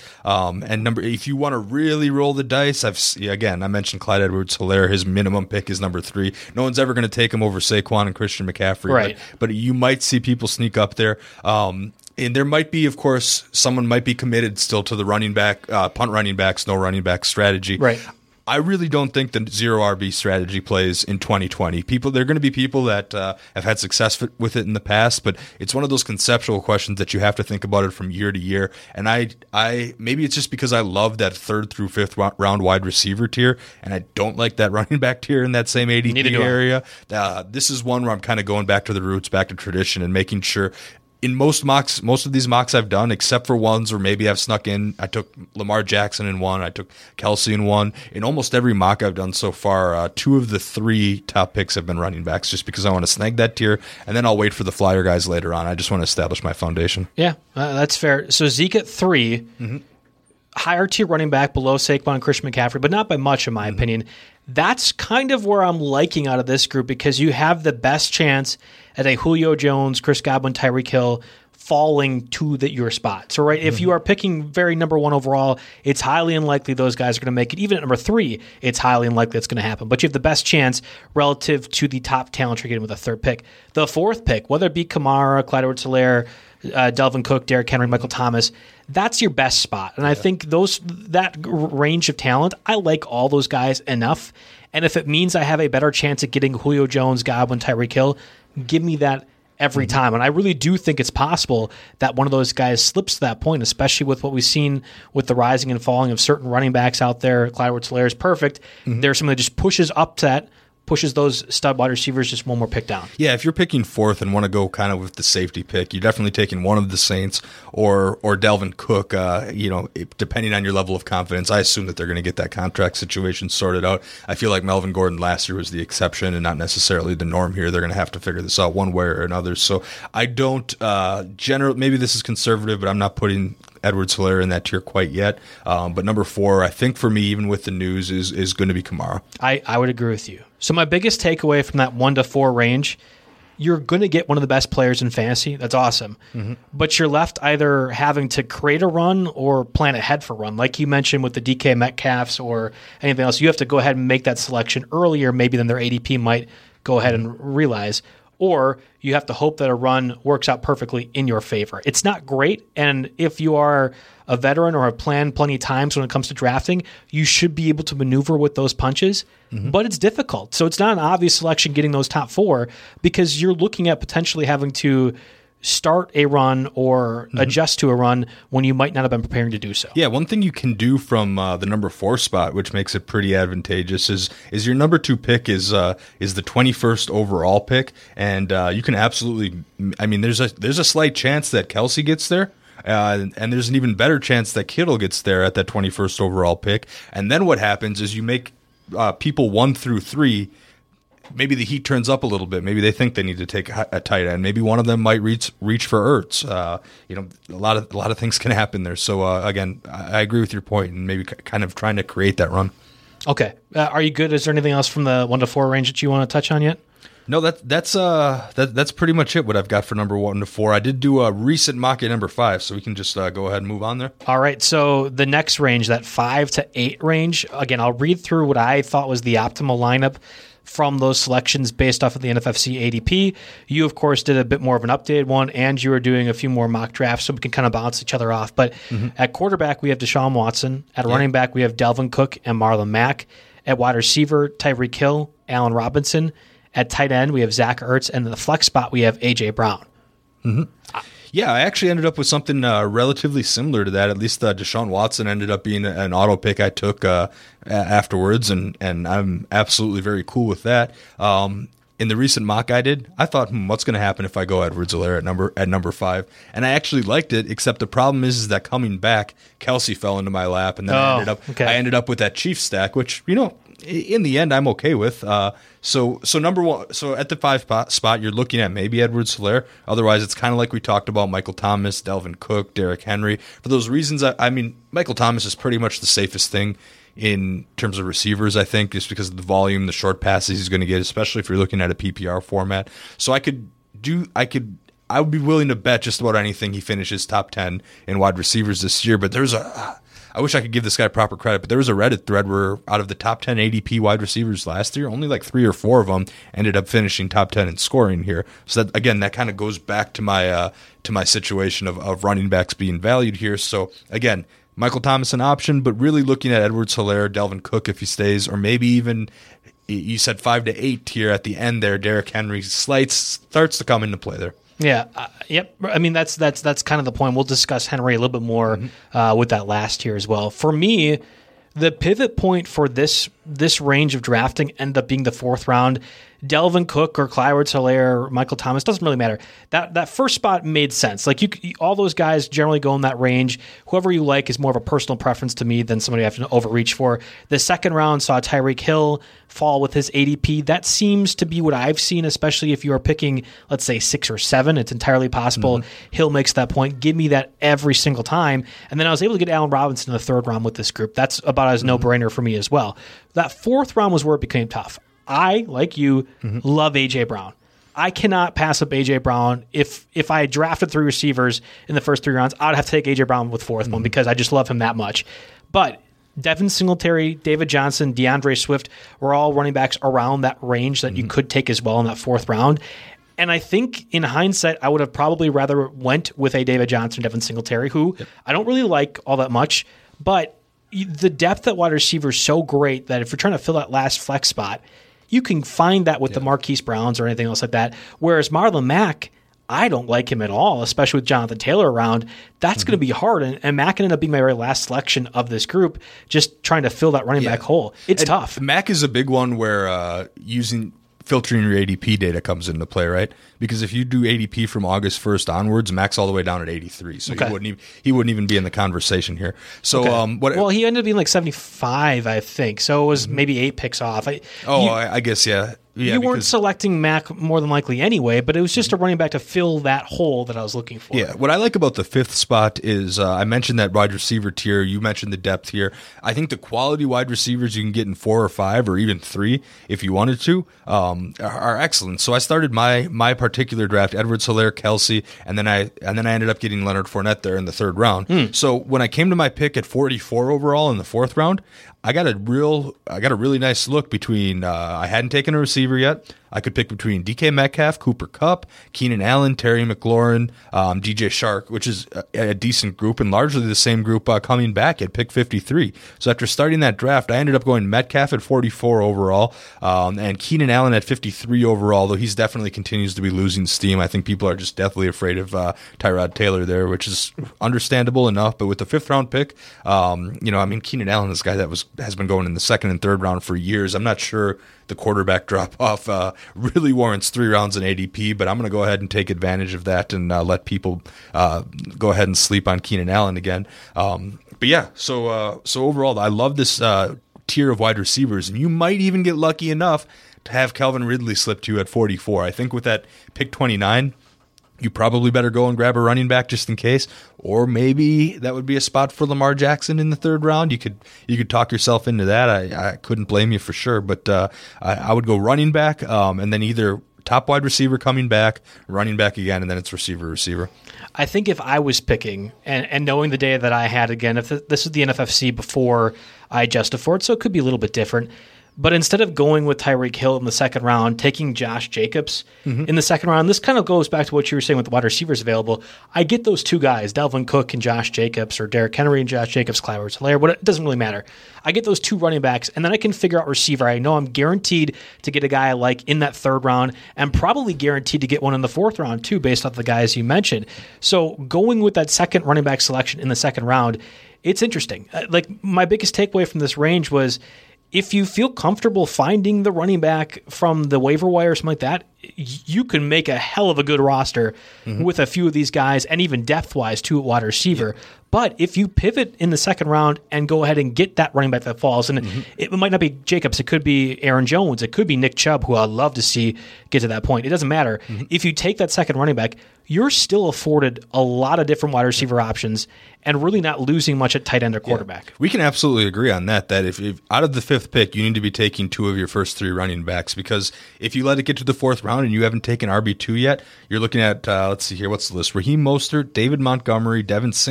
Speaker 5: If you want to really roll the dice, I mentioned Clyde Edwards-Helaire. His minimum pick is number 3. No one's ever going to take him over Saquon and Christian McCaffrey.
Speaker 4: Right.
Speaker 5: But you might see people sneak up there. And there might be, of course, someone might be committed still to the running back, punt running backs, no running back strategy.
Speaker 4: Right.
Speaker 5: I really don't think the zero RB strategy plays in 2020. There are going to be people that have had success with it in the past, but it's one of those conceptual questions that you have to think about it from year to year. And I maybe it's just because I love that 3rd through 5th round wide receiver tier, and I don't like that running back tier in that same ADP area. This is one where I'm kind of going back to the roots, back to tradition, and making sure. In most of these mocks I've done, except for ones where maybe I've snuck in, I took Lamar Jackson in one, I took Kelsey in one. In almost every mock I've done so far, 2 of the 3 top picks have been running backs, just because I want to snag that tier, and then I'll wait for the flyer guys later on. I just want to establish my foundation.
Speaker 4: Yeah, that's fair. So Zeke at 3, higher tier running back below Saquon and Christian McCaffrey, but not by much in my opinion. That's kind of where I'm liking out of this group, because you have the best chance at a Julio Jones, Chris Godwin, Tyreek Hill falling to your spot. So, right, if you are picking very number 1 overall, it's highly unlikely those guys are going to make it. Even at number 3, it's highly unlikely that's going to happen. But you have the best chance relative to the top talent you're getting with a 3rd pick. The 4th pick, whether it be Kamara, Clyde Edwards-Helaire, Delvin Cook, Derrick Henry, Michael Thomas, that's your best spot. And I think that range of talent, I like all those guys enough. And if it means I have a better chance at getting Julio Jones, Godwin, Tyreek Hill, give me that every time. And I really do think it's possible that one of those guys slips to that point, especially with what we've seen with the rising and falling of certain running backs out there. Clyde Edwards-Helaire is perfect. There's someone that just pushes up to that, pushes those stud wide receivers just one more pick down.
Speaker 5: Yeah, if you're picking 4th and want to go kind of with the safety pick, you're definitely taking one of the Saints or Delvin Cook. Depending on your level of confidence, I assume that they're going to get that contract situation sorted out. I feel like Melvin Gordon last year was the exception and not necessarily the norm here. They're going to have to figure this out one way or another. So I don't maybe this is conservative, but I'm not putting Edwards-Helaire in that tier quite yet. But number 4, I think for me, even with the news, is going to be Kamara.
Speaker 4: I would agree with you. So my biggest takeaway from that 1 to 4 range, you're going to get one of the best players in fantasy. That's awesome. But you're left either having to create a run or plan ahead for a run. Like you mentioned with the DK Metcalfs or anything else, you have to go ahead and make that selection earlier maybe than their ADP might go ahead and realize. Or you have to hope that a run works out perfectly in your favor. It's not great, and if you are a veteran or have planned plenty of times when it comes to drafting, you should be able to maneuver with those punches, but it's difficult. So it's not an obvious selection getting those top 4 because you're looking at potentially having to start a run or adjust to a run when you might not have been preparing to do so.
Speaker 5: Yeah, one thing you can do from the number 4 spot, which makes it pretty advantageous, is your number 2 pick is the 21st overall pick, and you can absolutely. I mean, there's a slight chance that Kelsey gets there. And there's an even better chance that Kittle gets there at that 21st overall pick. And then what happens is you make people 1 through 3. Maybe the heat turns up a little bit. Maybe they think they need to take a tight end. Maybe one of them might reach for Ertz. A lot of things can happen there. So again, I agree with your point, and maybe kind of trying to create that run.
Speaker 4: Okay, are you good? Is there anything else from the 1 to 4 range that you want to touch on yet?
Speaker 5: No, that's pretty much it. What I've got for number 1 to 4. I did do a recent mock at number 5, so we can just go ahead and move on there.
Speaker 4: All right. So the next range, that 5 to 8 range. Again, I'll read through what I thought was the optimal lineup from those selections based off of the NFFC ADP. You, of course, did a bit more of an updated one, and you were doing a few more mock drafts, so we can kind of bounce each other off. But at quarterback, we have Deshaun Watson. At running back, we have Delvin Cook and Marlon Mack. At wide receiver, Tyreek Hill, Allen Robinson. At tight end, we have Zach Ertz, and in the flex spot, we have A.J. Brown.
Speaker 5: Yeah, I actually ended up with something relatively similar to that. At least Deshaun Watson ended up being an auto pick I took afterwards, and I'm absolutely very cool with that. In the recent mock I did, I thought, what's going to happen if I go Edwards-Helaire at number 5? And I actually liked it, except the problem is that coming back, Kelsey fell into my lap, and then I ended up with that Chiefs stack, which, in the end, I'm okay with. So number 1, so at the 5 spot, you're looking at maybe Edwards-Helaire. Otherwise, it's kind of like we talked about Michael Thomas, Delvin Cook, Derrick Henry. For those reasons, I mean, Michael Thomas is pretty much the safest thing in terms of receivers, I think, just because of the volume, the short passes he's going to get, especially if you're looking at a PPR format. So I would be willing to bet just about anything he finishes top 10 in wide receivers this year, but there's I wish I could give this guy proper credit, but there was a Reddit thread where out of the top 10 ADP wide receivers last year, only like 3 or 4 of them ended up finishing top 10 in scoring here. So that, again, that kind of goes back to my situation of running backs being valued here. So again, Michael Thomas an option, but really looking at Edwards-Helaire, Dalvin Cook if he stays, or maybe even you said 5 to 8 here at the end there. Derrick Henry starts to come into play there.
Speaker 4: Yeah, yep. I mean, that's kind of the point. We'll discuss Henry a little bit more with that last year as well. For me, the pivot point for this range of drafting ended up being the 4th round. Dalvin Cook or Clyde Edwards-Helaire or Michael Thomas, doesn't really matter. That first spot made sense. Like all those guys generally go in that range. Whoever you like is more of a personal preference to me than somebody I have to overreach for. The 2nd round saw Tyreek Hill fall with his ADP. That seems to be what I've seen, especially if you are picking, let's say, 6 or 7. It's entirely possible Hill makes that point. Give me that every single time. And then I was able to get Allen Robinson in the 3rd round with this group. That's about as no-brainer for me as well. That 4th round was where it became tough. I, like you, love A.J. Brown. I cannot pass up A.J. Brown. If I drafted 3 receivers in the first 3 rounds, I'd have to take A.J. Brown with 4th one because I just love him that much. But Devin Singletary, David Johnson, DeAndre Swift were all running backs around that range that you could take as well in that 4th round. And I think in hindsight, I would have probably rather went with a David Johnson, Devin Singletary, who I don't really like all that much, but the depth at wide receiver is so great that if you're trying to fill that last flex spot, you can find that with the Marquise Browns or anything else like that. Whereas Marlon Mack, I don't like him at all, especially with Jonathan Taylor around. That's going to be hard. And Mack ended up being my very last selection of this group, just trying to fill that running back hole. It's tough.
Speaker 5: Mack is a big one where filtering your ADP data comes into play, right? Because if you do ADP from August 1st onwards, Mack's all the way down at 83, so he wouldn't even be in the conversation here. So,
Speaker 4: well, he ended up being like 75, I think. So it was maybe 8 picks off.
Speaker 5: I guess, yeah.
Speaker 4: You weren't selecting Mack more than likely anyway, but it was just a running back to fill that hole that I was looking for.
Speaker 5: Yeah, what I like about the 5th spot is I mentioned that wide receiver tier. You mentioned the depth here. I think the quality wide receivers you can get in 4 or 5 or even 3 if you wanted to are excellent. So I started my particular draft, Edwards-Helaire, Kelsey, and then I ended up getting Leonard Fournette there in the 3rd round. So when I came to my pick at 44 overall in the 4th round, I got a really nice look between I hadn't taken a receiver yet. I could pick between DK Metcalf, Cooper Kupp, Keenan Allen, Terry McLaurin, DJ Shark, which is a decent group and largely the same group coming back at pick 53. So after starting that draft, I ended up going Metcalf at 44 overall and Keenan Allen at 53 overall, though he's definitely continues to be losing steam. I think people are just deathly afraid of Tyrod Taylor there, which is understandable enough. But with the 5th round pick, Keenan Allen is a guy that has been going in the 2nd and 3rd round for years. I'm not sure the quarterback drop-off really warrants 3 rounds in ADP, but I'm going to go ahead and take advantage of that and let people go ahead and sleep on Keenan Allen again. But yeah, so overall, I love this tier of wide receivers, and you might even get lucky enough to have Calvin Ridley slip to you at 44. I think with that pick 29, you probably better go and grab a running back just in case, or maybe that would be a spot for Lamar Jackson in the 3rd round. You could talk yourself into that. I couldn't blame you for sure, but I would go running back, and then either top wide receiver coming back, running back again, and then it's receiver.
Speaker 4: I think if I was picking, and knowing the data that I had, again, if this is the NFFC before I adjusted for it, so it could be a little bit different. But instead of going with Tyreek Hill in the 2nd round, taking Josh Jacobs in the 2nd round, this kind of goes back to what you were saying with the wide receivers available. I get those 2 guys, Dalvin Cook and Josh Jacobs, or Derrick Henry and Josh Jacobs, Clyde Edwards-Helaire, it doesn't really matter. I get those 2 running backs, and then I can figure out receiver. I know I'm guaranteed to get a guy I like in that 3rd round, and probably guaranteed to get one in the 4th round too, based off the guys you mentioned. So going with that 2nd running back selection in the 2nd round, it's interesting. Like my biggest takeaway from this range was, if you feel comfortable finding the running back from the waiver wire or something like that, you can make a hell of a good roster with a few of these guys, and even depth-wise too at wide receiver. Yeah. But if you pivot in the 2nd round and go ahead and get that running back that falls, and it might not be Jacobs, it could be Aaron Jones, it could be Nick Chubb, who I'd love to see get to that point. It doesn't matter. If you take that 2nd running back, you're still afforded a lot of different wide receiver options and really not losing much at tight end or quarterback.
Speaker 5: Yeah. We can absolutely agree on that if out of the 5th pick, you need to be taking 2 of your first 3 running backs, because if you let it get to the 4th round and you haven't taken RB2 yet, you're looking at, let's see here, what's the list? Raheem Mostert, David Montgomery, Devin Singletary,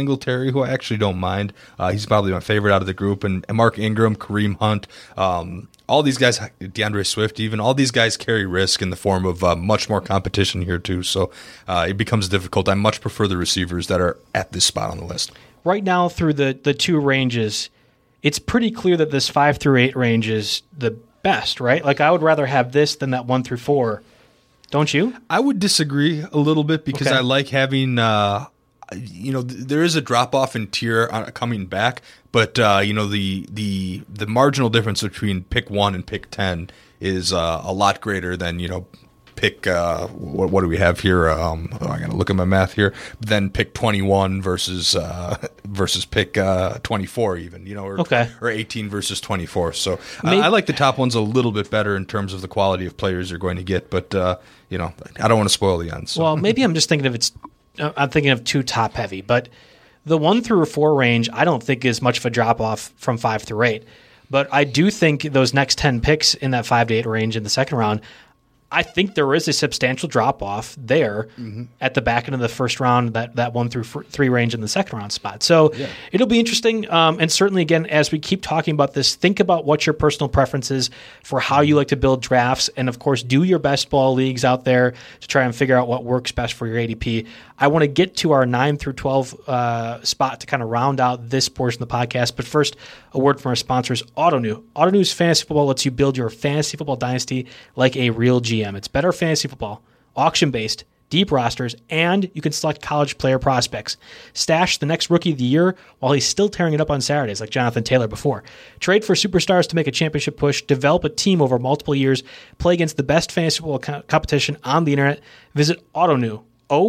Speaker 5: Kingsbury, who I actually don't mind. He's probably my favorite out of the group. And Mark Ingram, Kareem Hunt, all these guys, DeAndre Swift, even all these guys carry risk in the form of much more competition here too. So it becomes difficult. I much prefer the receivers that are at this spot on the list.
Speaker 4: Right now, through the two ranges, it's pretty clear that this 5 through 8 range is the best, right? Like, I would rather have this than that 1 through 4. Don't you?
Speaker 5: I would disagree a little bit because I like having, there is a drop off in tier coming back, but the marginal difference between pick 1 and pick 10 is a lot greater than pick what do we have here? I got to look at my math here. Then pick 21 versus pick 24 even, or 18 versus 24. So I like the top ones a little bit better in terms of the quality of players you're going to get, but I don't want to spoil the end. So.
Speaker 4: Well, maybe I'm just thinking I'm thinking of too top heavy, but the 1 through 4 range I don't think is much of a drop off from 5 through 8. But I do think those next 10 picks in that 5 to 8 range in the second round, I think there is a substantial drop-off there at the back end of the first round, that 1 through 3 range in the second round spot. So it'll be interesting. And certainly, again, as we keep talking about this, think about what your personal preference is for how you like to build drafts. And, of course, do your best ball leagues out there to try and figure out what works best for your ADP. I want to get to our 9 through 12 spot to kind of round out this portion of the podcast. But first, a word from our sponsors, AutoNew. AutoNew's Fantasy Football lets you build your fantasy football dynasty like a real GM. It's better fantasy football, auction-based, deep rosters, and you can select college player prospects. Stash the next rookie of the year while he's still tearing it up on Saturdays like Jonathan Taylor before. Trade for superstars to make a championship push. Develop a team over multiple years. Play against the best fantasy football competition on the internet. Visit AutoNew,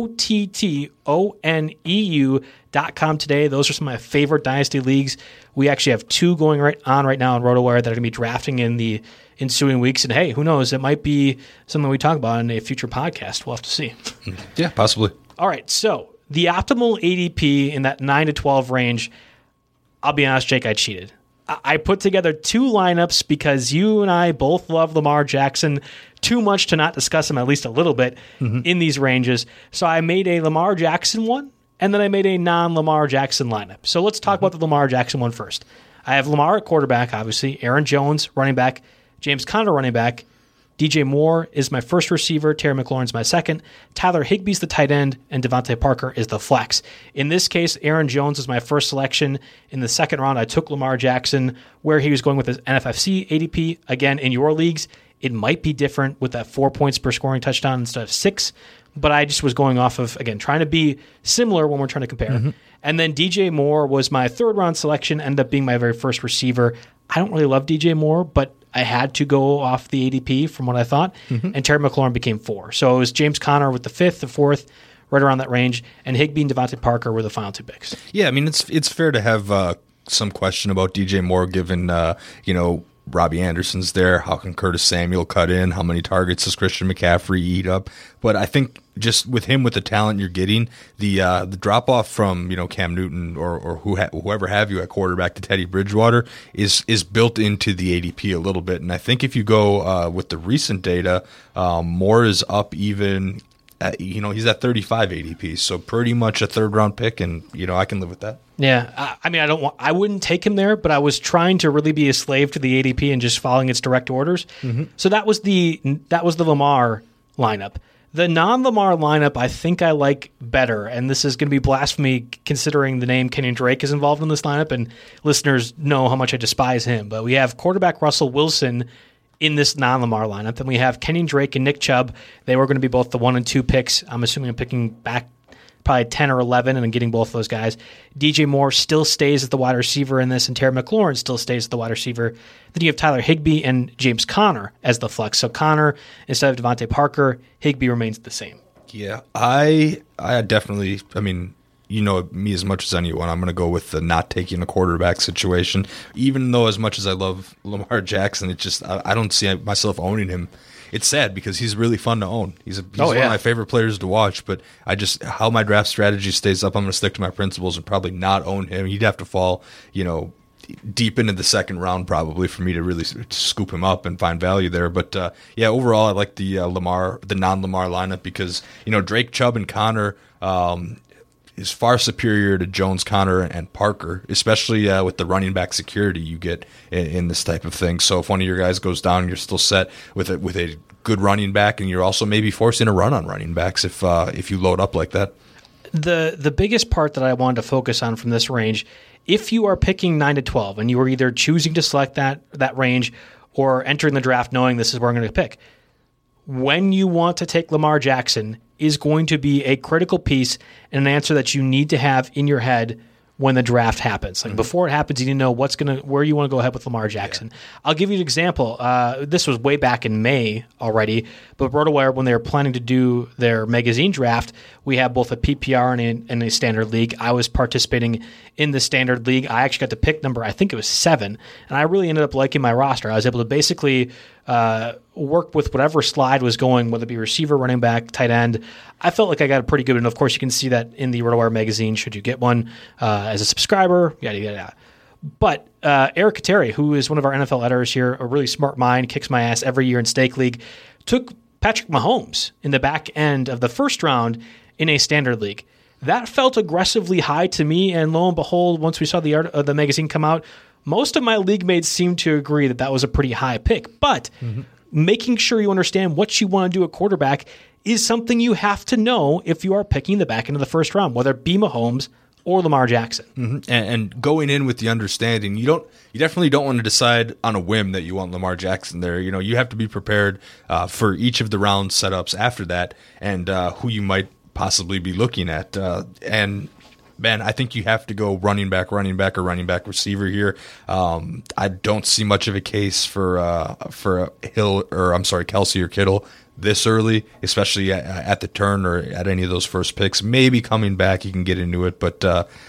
Speaker 4: OTTONEU.com today. Those are some of my favorite dynasty leagues. We actually have 2 going right now in RotoWire that are going to be drafting in the ensuing weeks. And hey, who knows? It might be something we talk about in a future podcast. We'll have to see.
Speaker 5: Yeah, possibly.
Speaker 4: All right. So the optimal ADP in that 9 to 12 range, I'll be honest, Jake, I cheated. I put together 2 lineups because you and I both love Lamar Jackson too much to not discuss him at least a little bit in these ranges. So I made a Lamar Jackson one, and then I made a non-Lamar Jackson lineup. So let's talk about the Lamar Jackson one first. I have Lamar at quarterback, obviously. Aaron Jones, running back. James Conner, running back. DJ Moore is my first receiver. Terry McLaurin's my second. Tyler Higbee's the tight end. And Devontae Parker is the flex. In this case, Aaron Jones was my first selection. In the second round, I took Lamar Jackson where he was going with his NFFC ADP. Again, in your leagues, it might be different with that 4 points per scoring touchdown instead of 6. But I just was going off of, again, trying to be similar when we're trying to compare. And then DJ Moore was my third round selection, ended up being my very first receiver. I don't really love DJ Moore, but I had to go off the ADP from what I thought. And Terry McLaurin became 4. So it was James Conner with the 5th, the 4th, right around that range. And Higbee and Devontae Parker were the final 2 picks.
Speaker 5: Yeah, I mean, it's fair to have some question about DJ Moore given, Robbie Anderson's there. How can Curtis Samuel cut in? How many targets does Christian McCaffrey eat up? But I think just with him, with the talent you're getting, the drop off from Cam Newton or whoever have you at quarterback to Teddy Bridgewater is built into the ADP a little bit. And I think if you go with the recent data, Moore is up even. He's at 35 ADP, so pretty much a third round pick, and I can live with that.
Speaker 4: Yeah, I mean, I wouldn't take him there, but I was trying to really be a slave to the ADP and just following its direct orders. So that was the Lamar lineup. The non-Lamar lineup, I think I like better, and this is going to be blasphemy considering the name Kenyon Drake is involved in this lineup, and listeners know how much I despise him. But we have quarterback Russell Wilson in this non-Lamar lineup. Then we have Kenyon Drake and Nick Chubb. They were going to be both the 1 and 2 picks. I'm assuming I'm picking back probably 10 or 11 and I'm getting both of those guys. DJ Moore still stays as the wide receiver in this, and Terry McLaurin still stays as the wide receiver. Then you have Tyler Higbee and James Conner as the flex. So Conner instead of Devontae Parker, Higbee remains the same.
Speaker 5: Yeah, I definitely, me as much as anyone, I'm going to go with the not taking a quarterback situation. Even though as much as I love Lamar Jackson, it's just I don't see myself owning him. It's sad because he's really fun to own. He's one of my favorite players to watch, but how my draft strategy stays up, I'm going to stick to my principles and probably not own him. He'd have to fall, deep into the second round probably for me to really scoop him up and find value there. But overall, I like the non-Lamar lineup because Drake, Chubb, and Conner. is far superior to Jones, Connor, and Parker, especially with the running back security you get in this type of thing. So if one of your guys goes down, you're still set with a good running back, and you're also maybe forcing a run on running backs if you load up like that.
Speaker 4: The biggest part that I wanted to focus on from this range, if you are picking 9 to 12 and you are either choosing to select that range or entering the draft knowing this is where I'm going to pick, when you want to take Lamar Jackson is going to be a critical piece and an answer that you need to have in your head when the draft happens. Like before it happens, you need to know where you want to go ahead with Lamar Jackson. Yeah. I'll give you an example. This was way back in May already, but RotoWire, when they were planning to do their magazine draft, we have both a PPR and a standard league. I was participating in the standard league. I actually got to pick number, I think it was 7, and I really ended up liking my roster. I was able to basically work with whatever slide was going, whether it be receiver, running back, tight end. I felt like I got a pretty good, and of course you can see that in the RotoWire magazine should you get one as a subscriber, yada, yada, yada. But Eric Kateri, who is one of our NFL editors here, a really smart mind, kicks my ass every year in Stake League, took Patrick Mahomes in the back end of the first round in a standard league. That felt aggressively high to me, and lo and behold, once we saw the magazine come out, most of my league mates seemed to agree that was a pretty high pick. But making sure you understand what you want to do at quarterback is something you have to know if you are picking the back end of the first round, whether it be Mahomes or Lamar Jackson.
Speaker 5: Mm-hmm. And going in with the understanding, you definitely don't want to decide on a whim that you want Lamar Jackson there. You have to be prepared for each of the round setups after that and who you might possibly be looking at. And man, I think you have to go running back, or running back receiver here. I don't see much of a case for Kelsey or Kittle this early, especially at the turn or at any of those first picks. Maybe coming back, you can get into it, but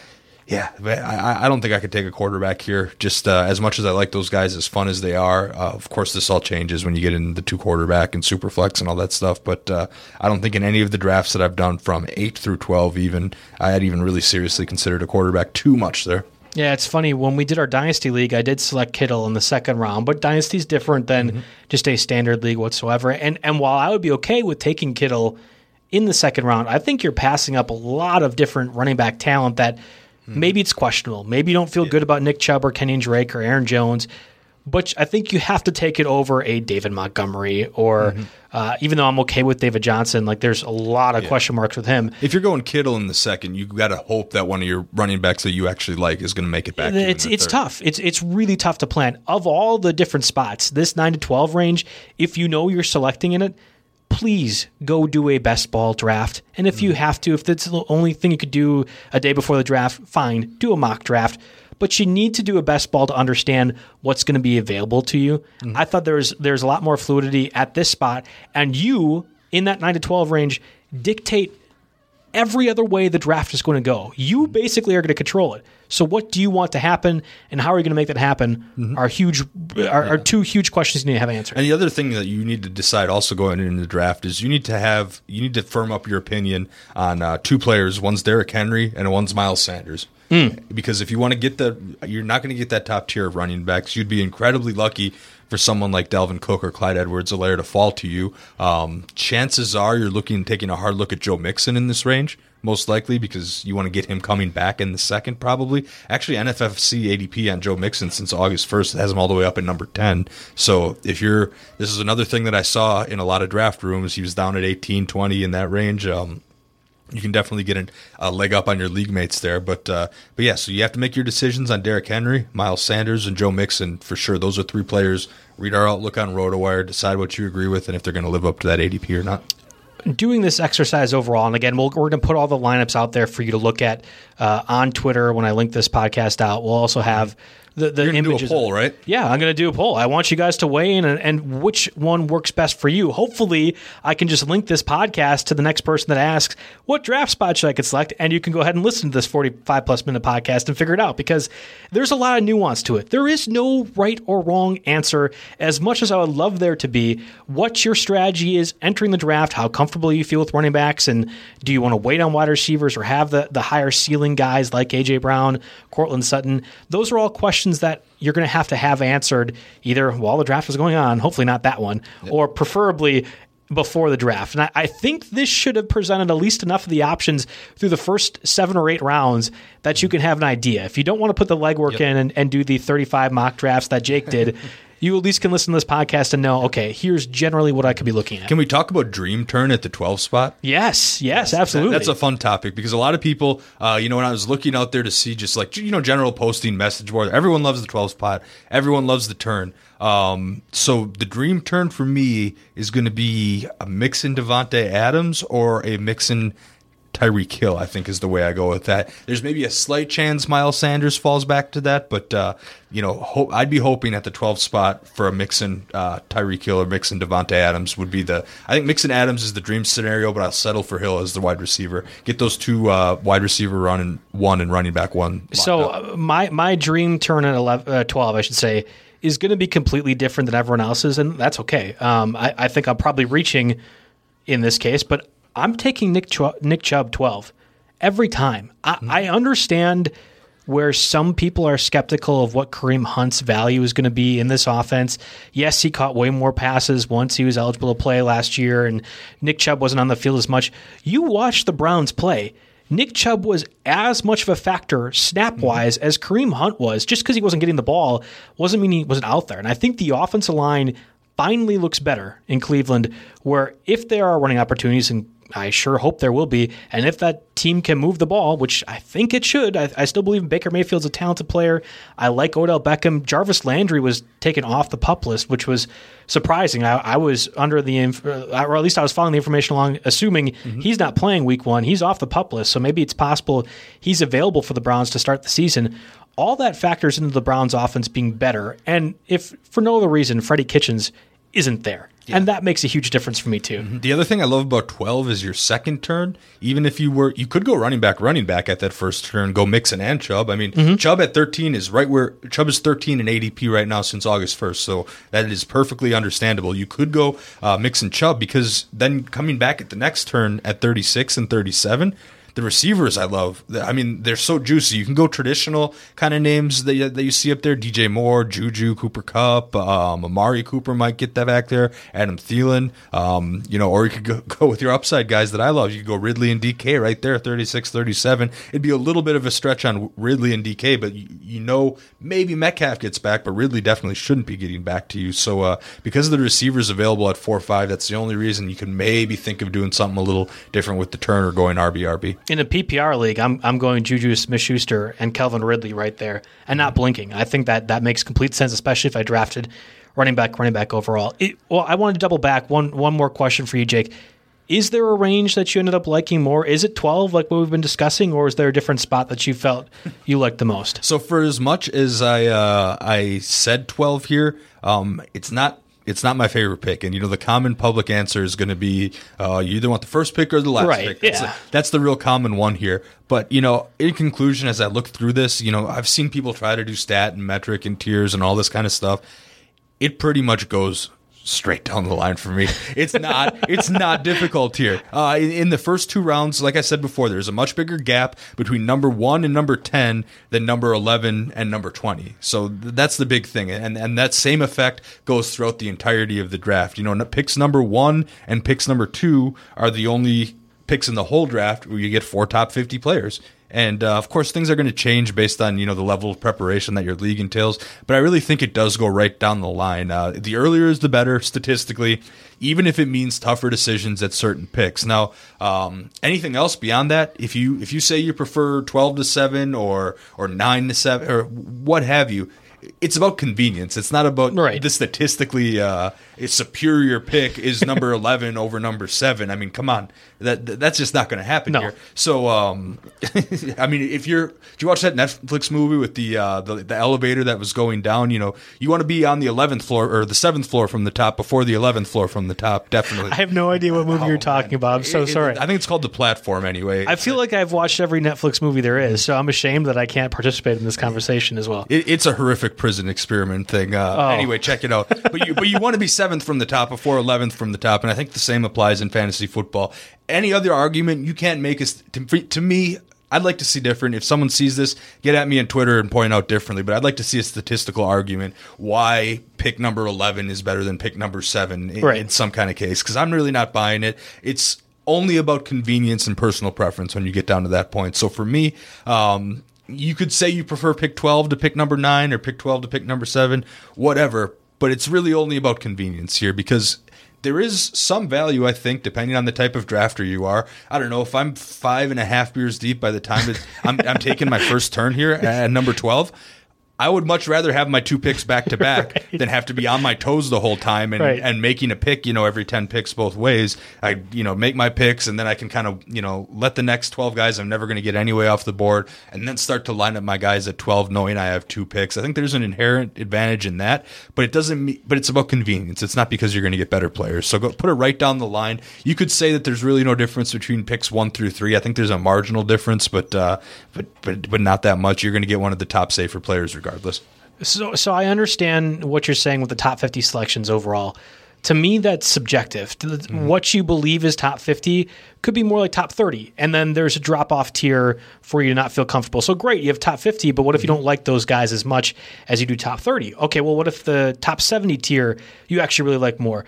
Speaker 5: I don't think I could take a quarterback here. Just as much as I like those guys, as fun as they are, of course this all changes when you get into the 2 quarterback and super flex and all that stuff. But I don't think in any of the drafts that I've done from 8 through 12 even, I had even really seriously considered a quarterback too much there.
Speaker 4: Yeah, it's funny. When we did our Dynasty League, I did select Kittle in the second round, but Dynasty is different than just a standard league whatsoever. And while I would be okay with taking Kittle in the second round, I think you're passing up a lot of different running back talent that maybe it's questionable. Maybe you don't feel good about Nick Chubb or Kenyon Drake or Aaron Jones, but I think you have to take it over a David Montgomery or even though I'm okay with David Johnson, like there's a lot of question marks with him.
Speaker 5: If you're going Kittle in the second, you got to hope that one of your running backs that you actually like is going to make it back.
Speaker 4: It's tough. It's really tough to plan. Of all the different spots, this 9 to 12 range, if you know you're selecting in it, please go do a best ball draft. And if you have to, if that's the only thing you could do a day before the draft, fine, do a mock draft. But you need to do a best ball to understand what's going to be available to you. I thought there's a lot more fluidity at this spot. And you, in that 9 to 12 range, dictate every other way the draft is going to go. You basically are going to control it. So what do you want to happen, and how are you going to make that happen are two huge questions you need to have answered.
Speaker 5: And the other thing that you need to decide also going into the draft is you need to firm up your opinion on 2 players. One's Derrick Henry and one's Miles Sanders. Because if you want to get you're not going to get that top tier of running backs. You'd be incredibly lucky for someone like Dalvin Cook or Clyde Edwards-Helaire to fall to you. Chances are you're taking a hard look at Joe Mixon in this range, most likely, because you want to get him coming back in the second probably. Actually, NFFC ADP on Joe Mixon since August 1st has him all the way up at number 10. So this is another thing that I saw in a lot of draft rooms. He was down at 18, 20 in that range. You can definitely get a leg up on your league mates there. But yeah, so you have to make your decisions on Derrick Henry, Miles Sanders, and Joe Mixon for sure. Those are 3 players. Read our outlook on RotoWire, decide what you agree with, and if they're going to live up to that ADP or not.
Speaker 4: Doing this exercise overall, and again, we're going to put all the lineups out there for you to look at on Twitter when I link this podcast out. We'll also have the
Speaker 5: You're
Speaker 4: images.
Speaker 5: do a poll, right?
Speaker 4: Yeah, I'm going to do a poll. I want you guys to weigh in and which one works best for you. Hopefully, I can just link this podcast to the next person that asks, what draft spot should I could select? And you can go ahead and listen to this 45-plus minute podcast and figure it out, because there's a lot of nuance to it. There is no right or wrong answer. As much as I would love there to be, what your strategy is entering the draft, how comfortable you feel with running backs, and do you want to wait on wide receivers or have the higher ceiling guys like A.J. Brown, Cortland Sutton? Those are all questions that you're going to have answered either while the draft is going on, hopefully not that one, or preferably before the draft. And I think this should have presented at least enough of the options through the first 7 or 8 rounds that you can have an idea. If you don't want to put the legwork in and do the 35 mock drafts that Jake did, you at least can listen to this podcast and know, okay, here's generally what I could be looking at.
Speaker 5: Can we talk about dream turn at the 12 spot?
Speaker 4: Yes, absolutely.
Speaker 5: That's a fun topic because a lot of people, when I was looking out there to see just like, general posting message board, everyone loves the 12 spot. Everyone loves the turn. So the dream turn for me is going to be a Mixon Davante Adams or a Mixon Tyreek Hill, I think is the way I go with that. There's maybe a slight chance Miles Sanders falls back to that, but I'd be hoping at the 12th spot for a Mixon Tyreek Hill or Mixon Davante Adams would be I think Mixon Adams is the dream scenario, but I'll settle for Hill as the wide receiver. Get those 2 wide receiver running 1 and running back 1.
Speaker 4: So my dream turn at 12, I should say, is going to be completely different than everyone else's, and that's okay. I think I'm probably reaching in this case, but I'm taking Nick Chubb 12 every time. I understand where some people are skeptical of what Kareem Hunt's value is going to be in this offense. Yes, he caught way more passes once he was eligible to play last year, and Nick Chubb wasn't on the field as much. You watch the Browns play. Nick Chubb was as much of a factor snap-wise as Kareem Hunt was. Just because he wasn't getting the ball doesn't mean he wasn't out there. And I think the offensive line finally looks better in Cleveland, where if there are running opportunities, and I sure hope there will be, and if that team can move the ball, which I think it should, I still believe Baker Mayfield's a talented player. I like Odell Beckham. Jarvis Landry was taken off the PUP list, which was surprising. I was under or at least I was following the information along, assuming he's not playing week 1. He's off the PUP list, so maybe it's possible he's available for the Browns to start the season. All that factors into the Browns' offense being better, and if for no other reason, Freddie Kitchens isn't there. Yeah. And that makes a huge difference for me too.
Speaker 5: The other thing I love about 12 is your second turn. Even if you could go running back at that first turn, go Mixon and Chubb. I mean, Chubb at 13 is right where Chubb is 13 in ADP right now since August 1st. So that is perfectly understandable. You could go Mixon Chubb because then coming back at the next turn at 36 and 37, the receivers I love. I mean, they're so juicy. You can go traditional kind of names that you see up there. DJ Moore, Juju, Cooper Kupp, Amari Cooper might get that back there. Adam Thielen, or you could go with your upside guys that I love. You could go Ridley and DK right there, 36, 37. It'd be a little bit of a stretch on Ridley and DK, but maybe Metcalf gets back, but Ridley definitely shouldn't be getting back to you. So because of the receivers available at 4-5, that's the only reason you can maybe think of doing something a little different with the turn or going RB.
Speaker 4: In a PPR league, I'm going Juju Smith-Schuster and Calvin Ridley right there and not blinking. I think that makes complete sense, especially if I drafted running back overall. I wanted to double back. One more question for you, Jake. Is there a range that you ended up liking more? Is it 12 like what we've been discussing, or is there a different spot that you felt you liked the most?
Speaker 5: So for as much as I said 12 here, it's not my favorite pick. And, the common public answer is going to be you either want the first pick or the last pick. That's the real common one here. But, in conclusion, as I look through this, I've seen people try to do stat and metric and tiers and all this kind of stuff. It pretty much goes straight down the line for me. It's not difficult here. In the first 2 rounds, like I said before, there's a much bigger gap between number 1 and number 10 than number 11 and number 20. So that's the big thing. And that same effect goes throughout the entirety of the draft. Picks number 1 and picks number 2 are the only picks in the whole draft where you get 4 top 50 players. And, of course, things are going to change based on, the level of preparation that your league entails. But I really think it does go right down the line. The earlier is the better statistically, even if it means tougher decisions at certain picks. Now, anything else beyond that, if you say you prefer 12 to 7 or 9 to 7 or what have you, it's about convenience. It's not about the statistically superior pick is number 11 over number 7. I mean, come on. That's just not going to happen here. So, I mean, did you watch that Netflix movie with the elevator that was going down? You want to be on the 11th floor or the 7th floor from the top before the 11th floor from the top, definitely.
Speaker 4: I have no idea what movie you're talking about. I'm so sorry.
Speaker 5: I think it's called The Platform anyway.
Speaker 4: I feel like I've watched every Netflix movie there is, so I'm ashamed that I can't participate in this conversation as well.
Speaker 5: It's a horrific prison experiment thing. Anyway, check it out. But you want to be 7th from the top before 11th from the top, and I think the same applies in fantasy football. Any other argument you can't make is to me, I'd like to see different. If someone sees this, get at me on Twitter and point out differently. But I'd like to see a statistical argument why pick number 11 is better than pick number 7 in some kind of case, because I'm really not buying it. It's only about convenience and personal preference when you get down to that point. So for me, you could say you prefer pick 12 to pick number 9 or pick 12 to pick number 7, whatever. But it's really only about convenience here, because there is some value, I think, depending on the type of drafter you are. I don't know, if I'm 5.5 beers deep by the time I'm taking my first turn here at number 12, I would much rather have my 2 picks back to back than have to be on my toes the whole time and making a pick, every 10 picks both ways. I, make my picks, and then I can kind of, let the next 12 guys I'm never going to get anyway off the board, and then start to line up my guys at 12 knowing I have 2 picks. I think there's an inherent advantage in that, but it's about convenience. It's not because you're going to get better players. So go put it right down the line. You could say that there's really no difference between picks 1 through 3. I think there's a marginal difference, but not that much. You're going to get one of the top safer players regardless.
Speaker 4: So I understand what you're saying with the top 50 selections overall. To me, that's subjective. What you believe is top 50 could be more like top 30. And then there's a drop-off tier for you to not feel comfortable. So great, you have top 50, but what if you don't like those guys as much as you do top 30? Okay, well, what if the top 70 tier you actually really like more?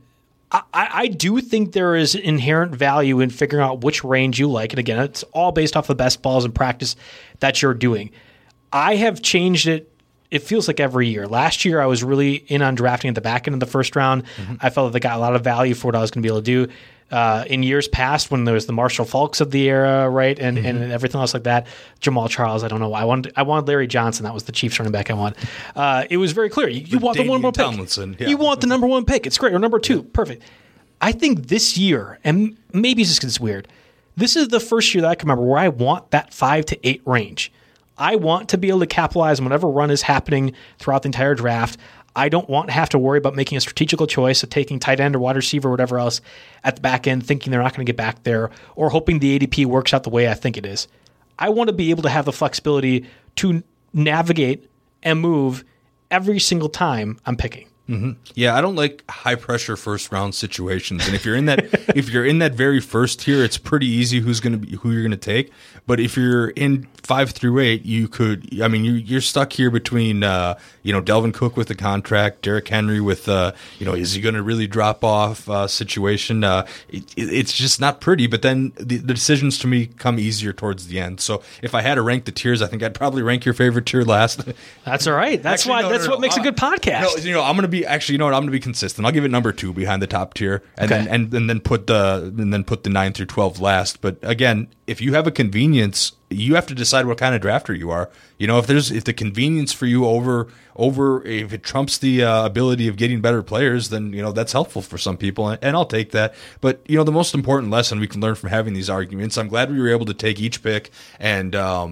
Speaker 4: I do think there is inherent value in figuring out which range you like. And again, it's all based off the best balls in practice that you're doing. I have changed it. It feels like every year. Last year, I was really in on drafting at the back end of the first round. I felt that they got a lot of value for what I was going to be able to do. In years past, when there was the Marshall Falks of the era, right, and everything else like that, Jamal Charles, I don't know why. I wanted Larry Johnson. That was the Chiefs running back I wanted. It was very clear. You want the number 1 pick. Yeah. You want the number 1 pick. It's great. Or number 2. Perfect. I think this year, and maybe it's just because it's weird, this is the first year that I can remember where I want that 5 to 8 range. I want to be able to capitalize on whatever run is happening throughout the entire draft. I don't want to have to worry about making a strategical choice of taking tight end or wide receiver or whatever else at the back end, thinking they're not going to get back there, or hoping the ADP works out the way I think it is. I want to be able to have the flexibility to navigate and move every single time I'm picking.
Speaker 5: Yeah, I don't like high pressure first round situations. And if you're in that very first tier, it's pretty easy who you're going to take. But if you're in 5 through 8, you're stuck here between Delvin Cook with the contract, Derrick Henry with is he going to really drop off situation? It's just not pretty. But then the decisions to me come easier towards the end. So if I had to rank the tiers, I think I'd probably rank your favorite tier last.
Speaker 4: That's all right. That's what makes a good podcast.
Speaker 5: I'm going to be I'm going to be consistent. I'll give it number 2 behind the top tier, and then put the 9 through 12 last. But again, if you have a convenience, you have to decide what kind of drafter you are. If the convenience for you over if it trumps the ability of getting better players, then that's helpful for some people, and I'll take that. But the most important lesson we can learn from having these arguments, I'm glad we were able to take each pick and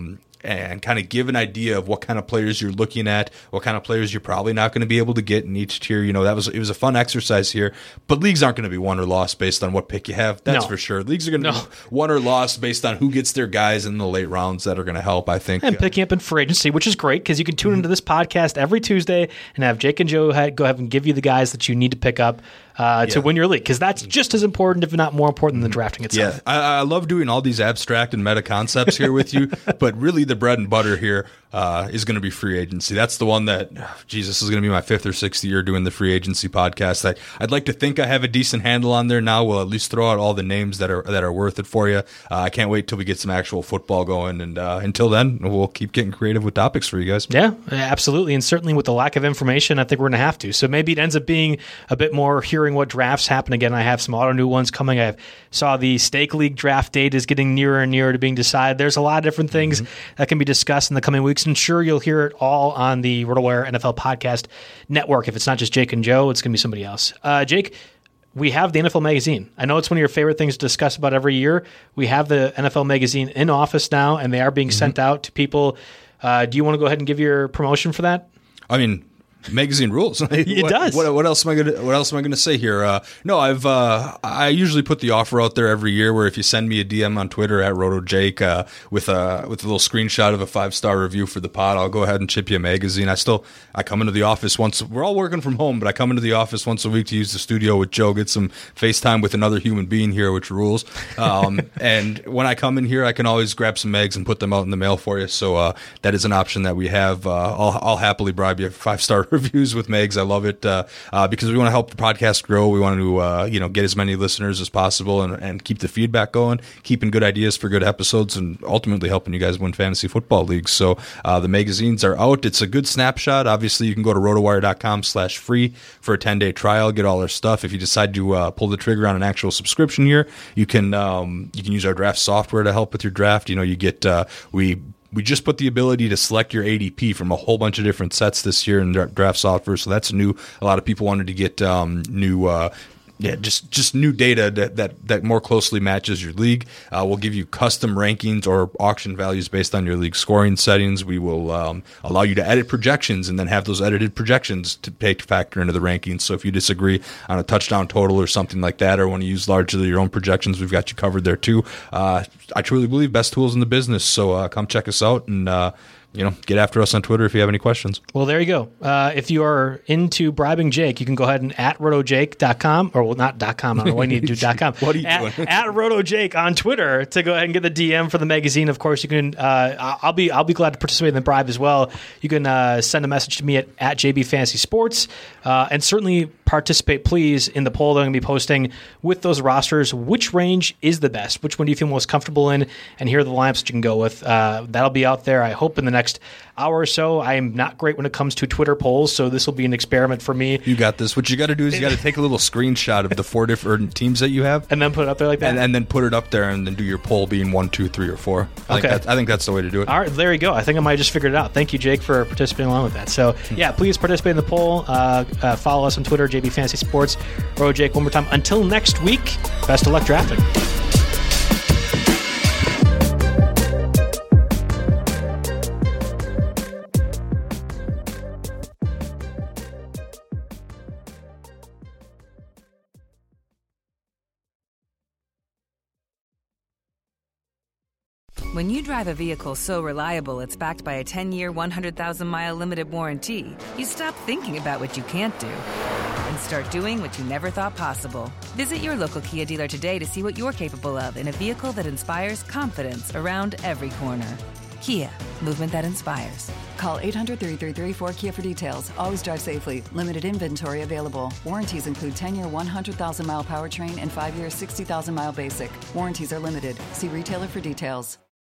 Speaker 5: kind of give an idea of what kind of players you're looking at, what kind of players you're probably not going to be able to get in each tier. It was a fun exercise here, but leagues aren't going to be won or lost based on what pick you have. That's for sure. Leagues are going to be won or lost based on who gets their guys in the late rounds that are going to help, I think.
Speaker 4: And picking up in free agency, which is great because you can tune into this podcast every Tuesday and have Jake and Joe go ahead and give you the guys that you need to pick up to win your league, because that's just as important, if not more important, than the drafting itself.
Speaker 5: Yeah, I love doing all these abstract and meta concepts here with you, but really the bread and butter here is going to be free agency. That's the one that, this is going to be my 5th or 6th year doing the free agency podcast. I'd like to think I have a decent handle on there now. We'll at least throw out all the names that are worth it for you. I can't wait till we get some actual football going, and until then, we'll keep getting creative with topics for you guys.
Speaker 4: Yeah, absolutely, and certainly with the lack of information, I think we're going to have to. So maybe it ends up being a bit more hearing what drafts happen. Again, I have some auto new ones coming. I saw the Stake League draft date is getting nearer and nearer to being decided. There's a lot of different things that can be discussed in the coming weeks, and sure, you'll hear it all on the RotoWire NFL Podcast Network. If it's not just Jake and Joe, it's going to be somebody else. Jake, we have the NFL Magazine. I know it's one of your favorite things to discuss about every year. We have the NFL Magazine in office now, and they are being sent out to people. Do you want to go ahead and give your promotion for that?
Speaker 5: I mean, Magazine rules.
Speaker 4: It does.
Speaker 5: What else am I gonna say here? No, I usually put the offer out there every year where if you send me a DM on Twitter at RotoJake with a little screenshot of a 5-star review for the pod, I'll go ahead and chip you a magazine. I come into the office once. We're all working from home, but I come into the office once a week to use the studio with Joe, get some FaceTime with another human being here, which rules. And when I come in here, I can always grab some mags and put them out in the mail for you. So that is an option that we have. I'll happily bribe you 5-star reviews with mags. I love it because we want to help the podcast grow. We want to get as many listeners as possible and keep the feedback going, keeping good ideas for good episodes, and ultimately helping you guys win fantasy football leagues. So the magazines are out. It's a good snapshot. Obviously, you can go to rotowire.com/free for a 10-day trial, get all our stuff. If you decide to pull the trigger on an actual subscription here, you can use our draft software to help with your draft. You get we just put the ability to select your ADP from a whole bunch of different sets this year in draft software, so that's new. A lot of people wanted to get just new data that more closely matches your league. We'll give you custom rankings or auction values based on your league scoring settings. We will allow you to edit projections and then have those edited projections to factor into the rankings. So if you disagree on a touchdown total or something like that, or want to use largely your own projections, we've got you covered there too. I truly believe best tools in the business. So come check us out and get after us on Twitter if you have any questions.
Speaker 4: Well, there you go. If you are into bribing Jake, you can go ahead and at rotojake.com, or well, not .com. I don't know why you need to do .com.
Speaker 5: What are you doing?
Speaker 4: At rotojake on Twitter to go ahead and get the DM for the magazine. Of course, you can. I'll be glad to participate in the bribe as well. You can send a message to me at JB Fantasy Sports, and certainly participate, please, in the poll that I'm going to be posting with those rosters. Which range is the best? Which one do you feel most comfortable in? And here are the lineups that you can go with. That'll be out there, I hope, in the next hour or so. I am not great when it comes to Twitter polls, so this will be an experiment for me.
Speaker 5: You got this. What you got to do is you got to take a little screenshot of the 4 different teams that you have,
Speaker 4: and then put it up there like that,
Speaker 5: and then put it up there, and then do your poll being 1, 2, 3, or 4. I think that's the way to do it.
Speaker 4: All right, there you go. I think I might have just figured it out. Thank you, Jake, for participating along with that. So yeah, please participate in the poll. Follow us on Twitter, JB Fantasy Sports. RotoJake, one more time. Until next week, best of luck drafting.
Speaker 6: When you drive a vehicle so reliable it's backed by a 10-year, 100,000-mile limited warranty, you stop thinking about what you can't do and start doing what you never thought possible. Visit your local Kia dealer today to see what you're capable of in a vehicle that inspires confidence around every corner. Kia, movement that inspires.
Speaker 7: Call 800-333-4KIA for details. Always drive safely. Limited inventory available. Warranties include 10-year 100,000-mile powertrain and 5-year 60,000-mile basic. Warranties are limited. See retailer for details.